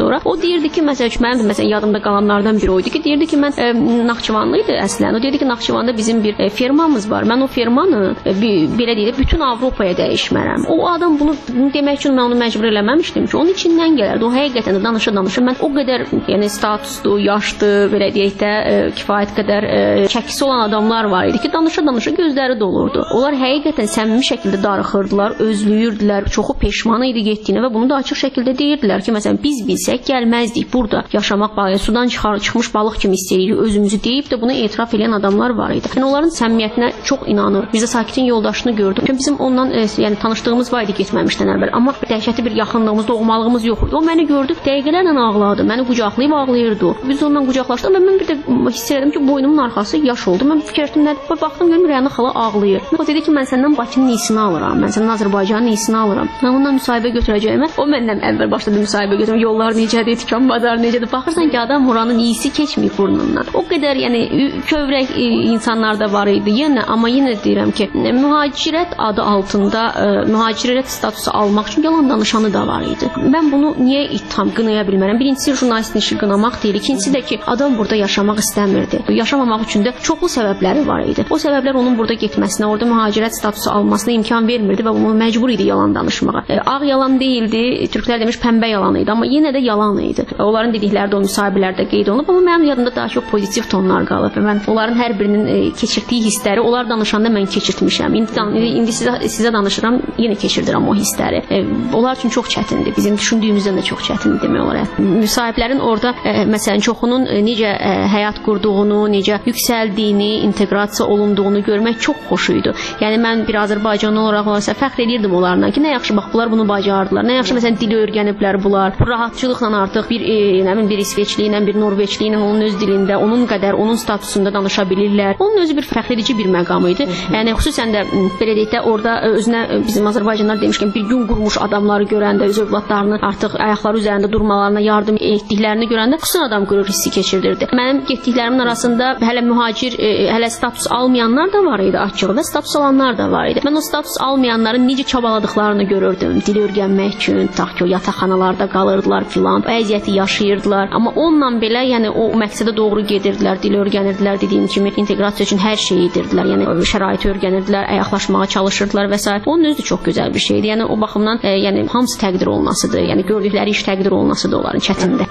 [SPEAKER 10] sonra o deyirdi ki, mənim də yadımda qalanlardan biri o idi ki, deyirdi ki, mən Naxçıvanlı idi əslən. O deyirdi ki, Naxçıvanda bizim bir fermamız var. Mən o fermanı belə deyək, bütün Avropaya dəyişmərəm. O adam bunu demək üçün mən onu məcbur eləməmişdim ki, onun içindən gələrdi. O həqiqətən də danışa mən o qədər, yəni statuslu, yaşlı, belə deyək də kifayət qədər çəkisi olan adamlar var idi ki, danışa gözləri dolurdu. Onlar həqiqətən səmimi şəkildə darıxırdılar, özlüyürdülər, çoxu peşman idi getdiyinə və bunu da açıq şəkildə deyirdilər ki, məsələn, biz bilsək gəlməzdik burada yaşamaq, sudan çıxmış balıq kimi istəyirik özümüzü deyib də bunu etiraf edən adamlar var idi. Yəni onların səmimiyyətinə çox inanır. Biz də Sakitin yoldaşını gördüm. Çünki bizim ondan yəni tanışdığımız var idi getməmişdən əvvəl, amma dəhşətli bir yaxınlığımız, doğmalığımız yox idi. O məni gördü, dəqiqələrlə ağladı. Məni qucaqlayıb ağlayırdı. Biz onunla qucaqlaşdıq və mən bir də hiss elədim ki, boynumun arxası yaş oldu. Mən fikirləşdim, nədir? Baxdım görüm Rəna xala ağlayır. O dedi ki, mən səndən Bakının iyisini alıram. Mən səndən Azərbaycanın iyisini alıram. Mən onunla müsahibə götürəcəyəm. O məndən əvvəl başladı müsahibə götürmə. Yollar necədir, tikan bazar necədir? Baxırsan ki, adam oranın iyisi keçmir burnundan. O qədər yəni kövrək insanlar da var idi. Amma yenə deyirəm ki, mühacirət adı altında mühacirət statusu almaq üçün yalan danışanı da var idi. Mən bunu niyə ittiham qınaya bilmərəm? Birincisi jurnalistin işi qınamaq deyil. İkincisi də ki, adam burada yaşamaq istəmirdi. Yaşamamaq üçün də çoxlu səbəbləri var idi. O səbəblər onun burada getməsinə, orada mühacirət statusu almasına imkan vermirdi və bunu məcbur idi yalan danışmağa. Ağ yalan deyildi, türklər demiş pəmbə yalan idi, amma yenə də yalan idi. Onların dedikləri də o müsahibələrdə qeyd olunub, amma mənim yadımda daha çox pozitiv tonlar qalıb və mən onların hər birinin keçirdiyi hissləri onlar danışanda mən keçirtmişəm. İndi sizə danışıram, yenə keçirdirəm o hissləri. Onlar üçün çox çətindir. Bizim düşündüyümüzdən də çox çətindir demək olar. Müsahiblərin orada məsələn çoxunun necə həyat qurduğunu, necə yüksəldiyini, inteqrasiya olunduğunu görmək çox xoş idi. Yəni mən bir Azərbaycanlı olaraq onlarsa fəxr edirdim onlarla ki, nə yaxşı bax bunlar bunu bacardılar. Nə yaxşı məsələn dili öyrəniblər bunlar. Bu rahatçılıqla artıq bir İsveçli ilə, bir Norveçli ilə onun öz dilində, onun qədər, onun statusunda danışa bilirlər. Onun özü bir fəxr edici bir məqam idi. Yəni xüsusən də belə deyək də orada özünə bizim Azərbaycanlılar demişkən bir gün qurmuş adamları görəndə, öz övladlarını artıq ayaqları üzərində durmalarına yardım etdiklərini görəndə xüsusən adam qürur hissi keçirdirdi. Mənim getdiklərimin arasında hələ mühacir, hələ status almayanlar da var idi açıq və status alanlar da var idi. Mən o status almayanların necə çabaladıqlarını görürdüm. Dil öyrənmək üçün, tutaq ki, o yataqxanalarda qalırdılar filan, əziyyəti yaşayırdılar. Amma onunla belə, yəni o məqsədə doğru gedirdilər, dil öyrənirdilər, dediyim kimi inteqrasiya üçün hər şeyi edirdilər. Yəni şəraiti öyrənirdilər, ayaqlaşmağa çalışırdılar və s. Onun özü də çox gözəl bir şeydir. Yəni o baxımdan yəni hamısı təqdir olunasıdır. Yəni gördükləri iş təqdir olunasıdır onların çətindir.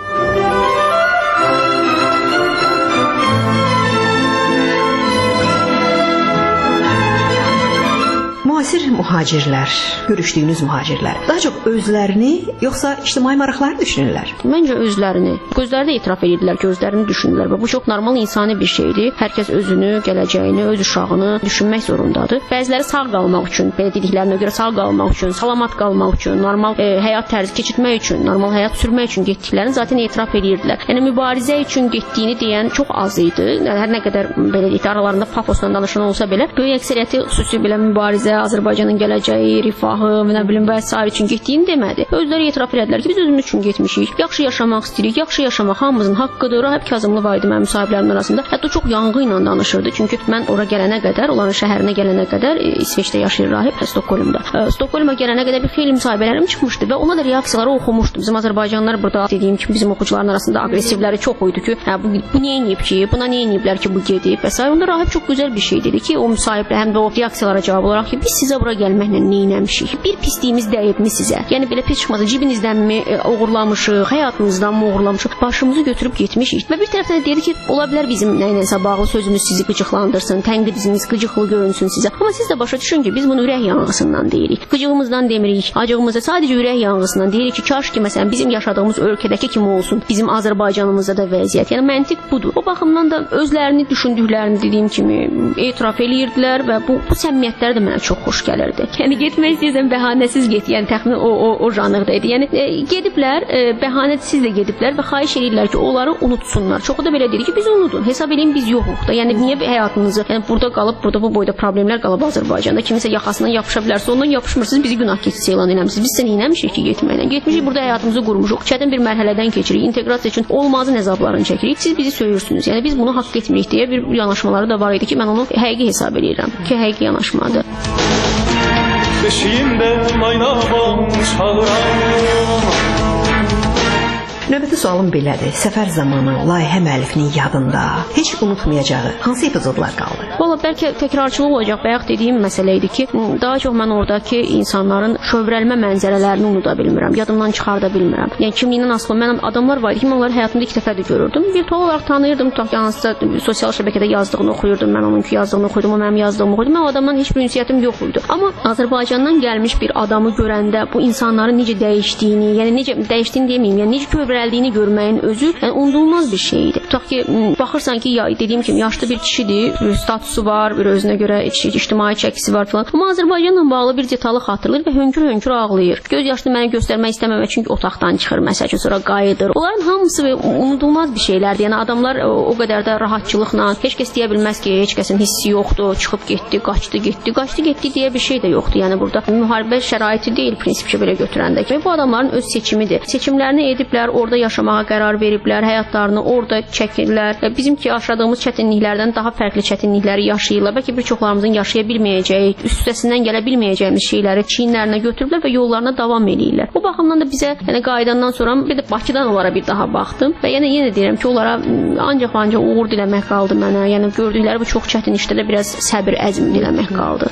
[SPEAKER 8] Müasir mühacirlər, görüşdüyünüz mühacirlər daha çox özlərini yoxsa ictimai maraqlarını düşünürlər?
[SPEAKER 10] Məncə özlərini. Gözləri də etiraf edirdilər ki, özlərini düşünürlər və bu çox normal insani bir şeydir. Hər kəs özünü, gələcəyini, öz uşağını düşünmək zorundadır. Bəziləri sağ qalmaq üçün, belə dediklərinə görə sağ qalmaq üçün, salamat qalmaq üçün, normal həyat tərzi keçirmək üçün, normal həyat sürmək üçün getdiklərini zaten etiraf edirdilər. Yəni mübarizə üçün getdiyini deyən çox az idi. Hər nə qədər belə deyək, aralarında pafosla danışan olsa belə, böyük əksəriyyəti xüsusi belə mübarizə, Azərbaycanın gələcəyi, rifahı, nə bilim və s. üçün getdiyini demədi. Özləri etiraf edildilər ki, biz özümüz üçün getmişik. Yaxşı yaşamaq istəyirik. Yaxşı yaşamaq hamımızın haqqıdır. Rahib Kazımlı var idi mənim müsahiblərimin arasında. Hətta çox yanğı ilə danışırdı. Çünki mən ora gələnə qədər, onların şəhərinə gələnə qədər İsveçdə yaşayır rahib, Stokholmda. Stokholma gələnə qədər bir xeyli müsahibələrim çıxmışdı və ona da reaksiyaları oxumuşdum. Bizim Azərbaycanlılar burada dediyim kimi bizim oxucuların arasında aqressivləri çox idi ki, bu nə edib ki, buna nə ediblər ki, bu gedib və s. Onda rahib çox gözəl bir şey dedi ki, o müsahiblə həm də o reaksiyalara cavab olaraq ki, biz sizə bura gəlməklə nə etmişik? Bir pisliyimiz dəyibmi sizə? Yəni belə pis çıxmasa cibinizdən oğurlamışıq, həyatınızdan mı oğurlamışıq? Başımızı götürüb getmişik. Və bir tərəfdən də dedi ki, ola bilər bizim nəyinsə bağlı sözümüz sizi qıcıqlandırsın, tənqidimiz qıcıqlı görünsün sizə. Amma siz də başa düşün ki, biz bunu ürək yanğısından deyirik. Qıcığımızdan demirik, acığımızda sadəcə ürək yanğısından deyirik ki, kaş ki məsələn bizim yaşadığımız ölkədəki kimi olsun, bizim Azərbaycanımızda da vəziyyət. Yəni məntiq budur. O baxımdan da özlərini düşündüklərini dediyim kimi etiraf eləyirdilər və bu səmimiyyətlər də mənə çox xoş gəlirdi. Yəni getmək istəyirsən bəhanəsiz get. Yəni təxminən o janrda idi. Yəni gediblər, bəhanəsiz də gediblər və xahiş edirlər ki, onları unutsunlar. Çoxu da belə dedi ki, biz unudun. Hesab edin biz yoxuq da. Yəni niyə həyatınızı, yəni burada qalıb, burada bu boyda problemlər qalıb Azərbaycanda. Kimisə yaxasından yapışa bilərsə, ondan yapışmırsınız, bizi günah keçisi elan eləmisiniz. Biz sən eləmişik ki, getməklə. Getmişik, burada həyatımızı qurmuşuq. Çətin bir mərhələdən keçirik. İnteqrasiya üçün olmazın əzablarını çəkirik. Siz bizi söyürsünüz. Yəni biz bunu haqq etmirik deyə bir yanaşmaları da var idi ki, mən onu həqiqi hesab edirəm ki, həqiqi yanaşmadır.
[SPEAKER 9] Beşiğimden aynaban çağıran
[SPEAKER 8] Növbəti sualım belədir. Səfər zamanı layihə müəllifinin yadında heç unutmayacağı hansı epizodlar qaldı?
[SPEAKER 10] Valla bəlkə təkrarçılıq olacaq. Bayaq dediyim məsələ idi ki, daha çox mən oradakı insanların şövrəlmə mənzərələrini unuda bilmirəm, yadımdan çıxarda bilmirəm. Yəni kimliyindən asılı mənim adamlar var idi ki, mən onları həyatımda ilk dəfə də görürdüm. Virtual olaraq tanıyırdım, tutaq ki, hansısa sosial şəbəkədə yazdığını oxuyurdum, mən onunki yazdığını oxuyurdum, o mənim yazdığımı oxuyurdum. Mən o adamdan heç bir ünsiyyətim yox idi. Amma Azərbaycandan gəlmiş bir adamı görəndə bu insanların necə dəyişdiyini, yəni necə dəyişdiyini deməyim, yəni necə kövrəldiyini görməyin özü yəni unudulmaz bir şey idi. Tutaq ki, baxırsan ki, dediyim kimi yaşlı bir kişidir, bir statusu var, bir özünə görə ictimai çəkisi var filan. Amma Azərbaycanla bağlı bir detalı xatırlayır və hönkür-hönkür ağlayır. Göz yaşını mənə göstərmək istəməmək çünki otaqdan çıxır, məsəl üçün sonra qayıdır. Onların hamısı unudulmaz bir şeylərdir. Yəni adamlar o qədər də rahatçılıqla, heç kəs deyə bilməz ki, heç kəsin hissi yoxdur, çıxıb getdi, qaçdı getdi deyə bir şey də yoxdur. Yəni burada müharibə şəraiti deyil prinsipcə belə götürəndə ki, bu adamların öz seçimidir. Seçimlərini ediblər, orada yaşamağa qərar veriblər, həyatlarını orada çəkirlər. Bizimki yaşadığımız çətinliklərdən daha fərqli çətinlikləri yaşayırlar. Bəlkə bir çoxlarımızın yaşaya bilməyəcəyi, üstəsindən gələ bilməyəcəyimiz şeyləri çiyinlərinə götürüblər və yollarına davam edirlər. Bu baxımdan da bizə yəni qayıdandan sonra bir də Bakıdan onlara bir daha baxdım və yenə deyirəm ki, onlara ancaq uğur diləmək qaldı mənə. Yəni gördükləri bu çox çətin işdə də biraz səbir, əzm diləmək qaldı.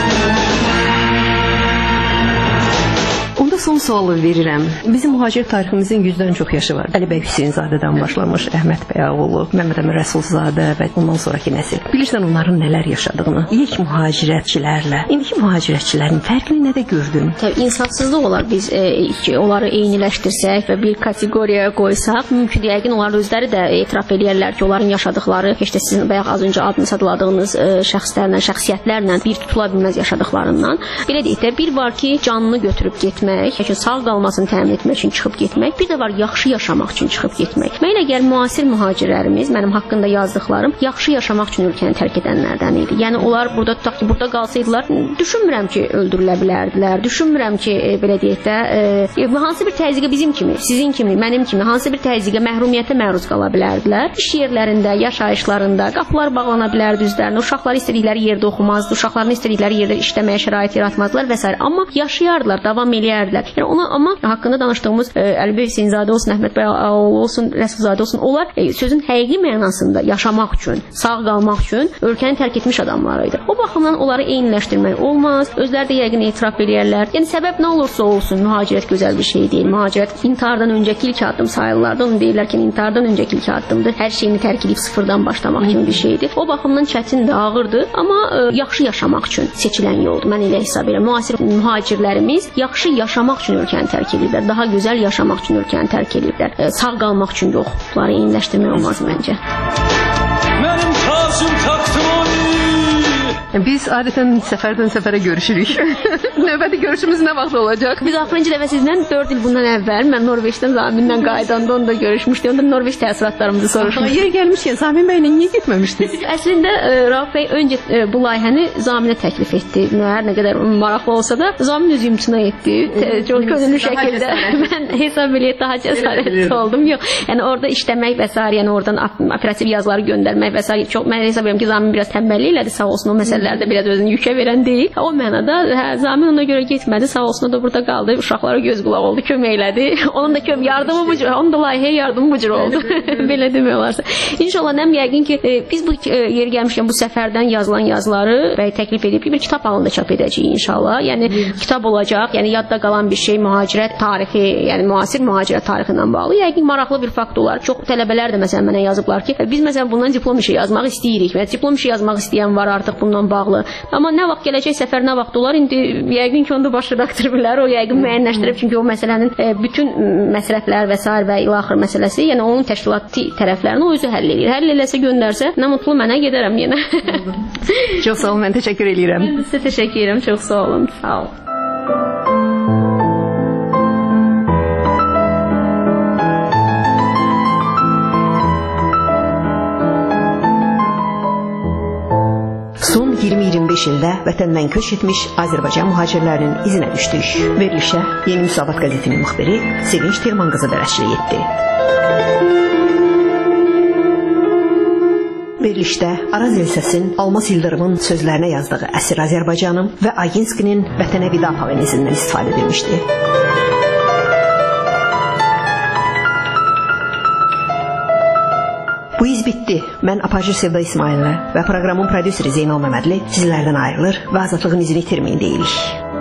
[SPEAKER 8] Onda son sualı verirəm. Bizim mühacir tariximizin 100-dən çox yaşı var. Əlibəy Hüseynzadədən başlamış, Əhməd Bəyoğlu, Məmməd Əmin Rəsulzadə və ondan sonraki nəsil. Bilirsən onların nələr yaşadığını, ilk mühacirətçilərlə, indiki mühacirətçilərin fərqini nədə gördün?
[SPEAKER 10] Təbii insafsızlıq olar biz onları eyniləşdirsək və bir kateqoriyaya qoysaq, mümkün yəqin onlar özləri də etiraf edirlər ki, onların yaşadıkları, heç də sizin bayaq az öncə adını sadladığınız şəxslərlə, şəxsiyyətlərlə bir tutula bilməz yaşadıklarından. Belə deyək də, bir var ki, canını götürüb getmək, sağ qalmasını təmin etmək üçün çıxıb getmək, bir də var yaxşı yaşamaq üçün çıxıb getmək. Mən elə gəl müasir mühacirlərimiz, mənim haqqında yazdıqlarım yaxşı yaşamaq üçün ölkəni tərk edənlərdən idi. Yəni onlar burada tutaq ki, burada qalsaydılar, düşünmürəm ki, öldürülə bilərdilər. Düşünmürəm ki, belə deyək də, hansı bir təzyiqə bizim kimi, sizin kimi, mənim kimi hansı bir təzyiqə, məhrumiyyətə məruz qala bilərdilər. İş yerlərində, yaşayışlarında qapılar bağlana bilərdi üzlərinə. Uşaqları istədikləri yerdə oxumazdı, uşaqlarını istədikləri yerdə işləməyə şərait yaratmazdılar və s. Amma yaşayardılar, davam eləyərdilər. Yəni ona amma haqqında danışdığımız Əlibəy Hüseynzadə olsun, Əhməd Bəyoğlu olsun, Rəsulzadə olsun, onlar sözün həqiqi mənasında yaşamaq üçün, sağ qalmaq üçün ölkəni tərk etmiş adamlar idi. O baxımdan onları eyniləşdirmək olmaz. Özləri də yəqin etiraf edirlər. Yəni səbəb nə olursa olsun, mühacirət gözəl bir şey deyil. Mühacirət intihardan öncəki ilk addım sayılırlar. Onu deyirlər ki, intihardan öncəki ilk addımdır. Hər şeyini tərk edib sıfırdan başlamaq kimi bir şeydir. O baxımdan çətindir, ağırdır, amma yaxşı yaşamaq üçün seçilən yoldur. Mən elə hesab edirəm. Müasir mühacirlərimiz yaxşı yaşamaq üçün ölkəni tərk edirlər. Daha gözəl yaşamaq üçün ölkəni tərk edirlər. Sağ qalmaq üçün yox. Bunları eyniləşdirmək olmaz məncə.
[SPEAKER 9] Mənim tacım taxtım
[SPEAKER 8] Biz adətən səfərdən səfərə görüşürük. Növbəti görüşümüz nə vaxt olacaq?
[SPEAKER 10] Biz axırıncı dəfə sizlə 4 il bundan əvvəl mən Norveçdən Zaminlə qaydanda onda görüşmüşdük. Onda Norveç təəssüratlarımızı soruşmuşduk.
[SPEAKER 8] Yer gəlmişkən Zamin bəylə niyə getməmişdiniz?
[SPEAKER 10] Əslində Rauf bəy öncə bu layihəni Zaminə təklif etdi. Hər nə qədər maraqlı olsa da Zamin özü imtina etdi. Çox könüllü şəkildə mən hesab eləyib daha cəsarətli oldum. Yox, yəni orada işləmək və s. yəni oradan operativ yazıları göndərmək və s. çox mən hesab edirəm ki, Zamin biraz tənbəllik elədi, sağ olsun o məsələlərdə biraz özünü yükə verən deyil. O mənada Zamin ona görə getmədi, sağ olsun o da burada qaldı, uşaqlara göz qulaq oldu, kömək elədi. Onun da yardımı bu cür, onun da layihəyə yardımı bu cür oldu. Belə demək olarsa. İnşallah nəm yəqin ki biz bu yeri gəlmişkən bu səfərdən yazılan yazıları bəy təklif edib ki, bir kitab halında çap edəcəyik inşallah. Yəni kitab olacaq, yəni yadda qalan bir şey mühacirət tarixi, yəni müasir mühacirət tarixi ilə bağlı. Yəqin maraqlı bir fakt olar. Çox tələbələr də məsələn mənə yazıblar ki, biz məsələn bundan diplom işi yazmaq istəyirik və diplom işi yazmaq istəyən var artıq bundan bağlı. Amma nə vaxt gələcək səfər nə vaxt olar? İndi yəqin ki onda baş redaktor bilər, o yəqin müəyyənləşdirib çünki o məsələnin bütün məsrəflər və sair və ilaxır məsələsi, yəni onun təşkilati tərəflərini o özü həll edir. Həll eləsə göndərsə, nə mutlu mənə gedərəm yenə.
[SPEAKER 8] Çox sağ olun, mən təşəkkür edirəm.
[SPEAKER 10] Sizə təşəkkür edirəm, çox sağ olun. Sağ olun.
[SPEAKER 8] Son 20-25 ildə vətəndən köç etmiş Azərbaycan mühacirlərinin izinə düşdük. Verilişə Yeni Müsavat qəzetinin müxbiri Sevinç Terman qızı bərəçilik etdi. Verilişdə Araz Elsəsin Almaz Yıldırımın sözlərinə yazdığı Əsir Azərbaycanım və Aginskinin Vətənə vida polemizindən istifadə edilmişdi. Bu iz bitdi. Mən Apajir Sevda İsmaillə və proqramın prodüseri Zeynal Məmmədli sizlərdən ayrılır və azadlığın izini itirməyin deyirik.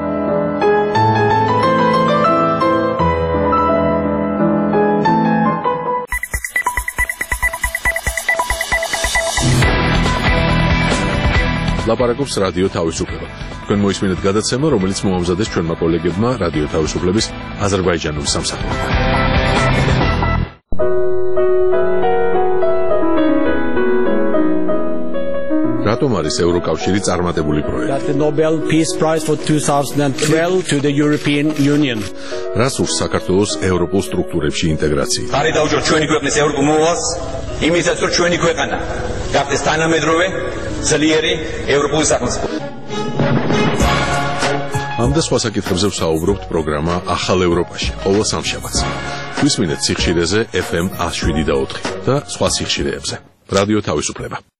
[SPEAKER 1] ლაპარაკობს რადიო თავისუფლება. თქვენ მოისმინეთ გადაცემა, რომელიც მოამზადეს ჩვენმა კოლეგებმა რადიო თავისუფლების აზერბაიჯანული სამსახურიდან. რატომ არის ევროკავშირი წარმატებული პროექტი?
[SPEAKER 11] The Nobel Peace Prize for 2012 to the European Union.
[SPEAKER 1] რას ურს საქართველოს ევროპულ სტრუქტურებში ინტეგრაცია?
[SPEAKER 12] ხარი დაუჭირ ჩვენი ქვეყნის ევროპულ მოვალს, იმისაც რომ ჩვენი ქვეყანა გახდეს თანამედროვე, ძლიერი ევროპული სახელმწიფო.
[SPEAKER 1] ამ და სხვა საკითხებზე ვსაუბრობთ პროგრამა ახალ ევროპაში, ყოველ სამშაბათს. გვისმინეთ სიხშირეზე FM 107.4 და სხვა სიხშირეებზე. რადიო თავისუფლება.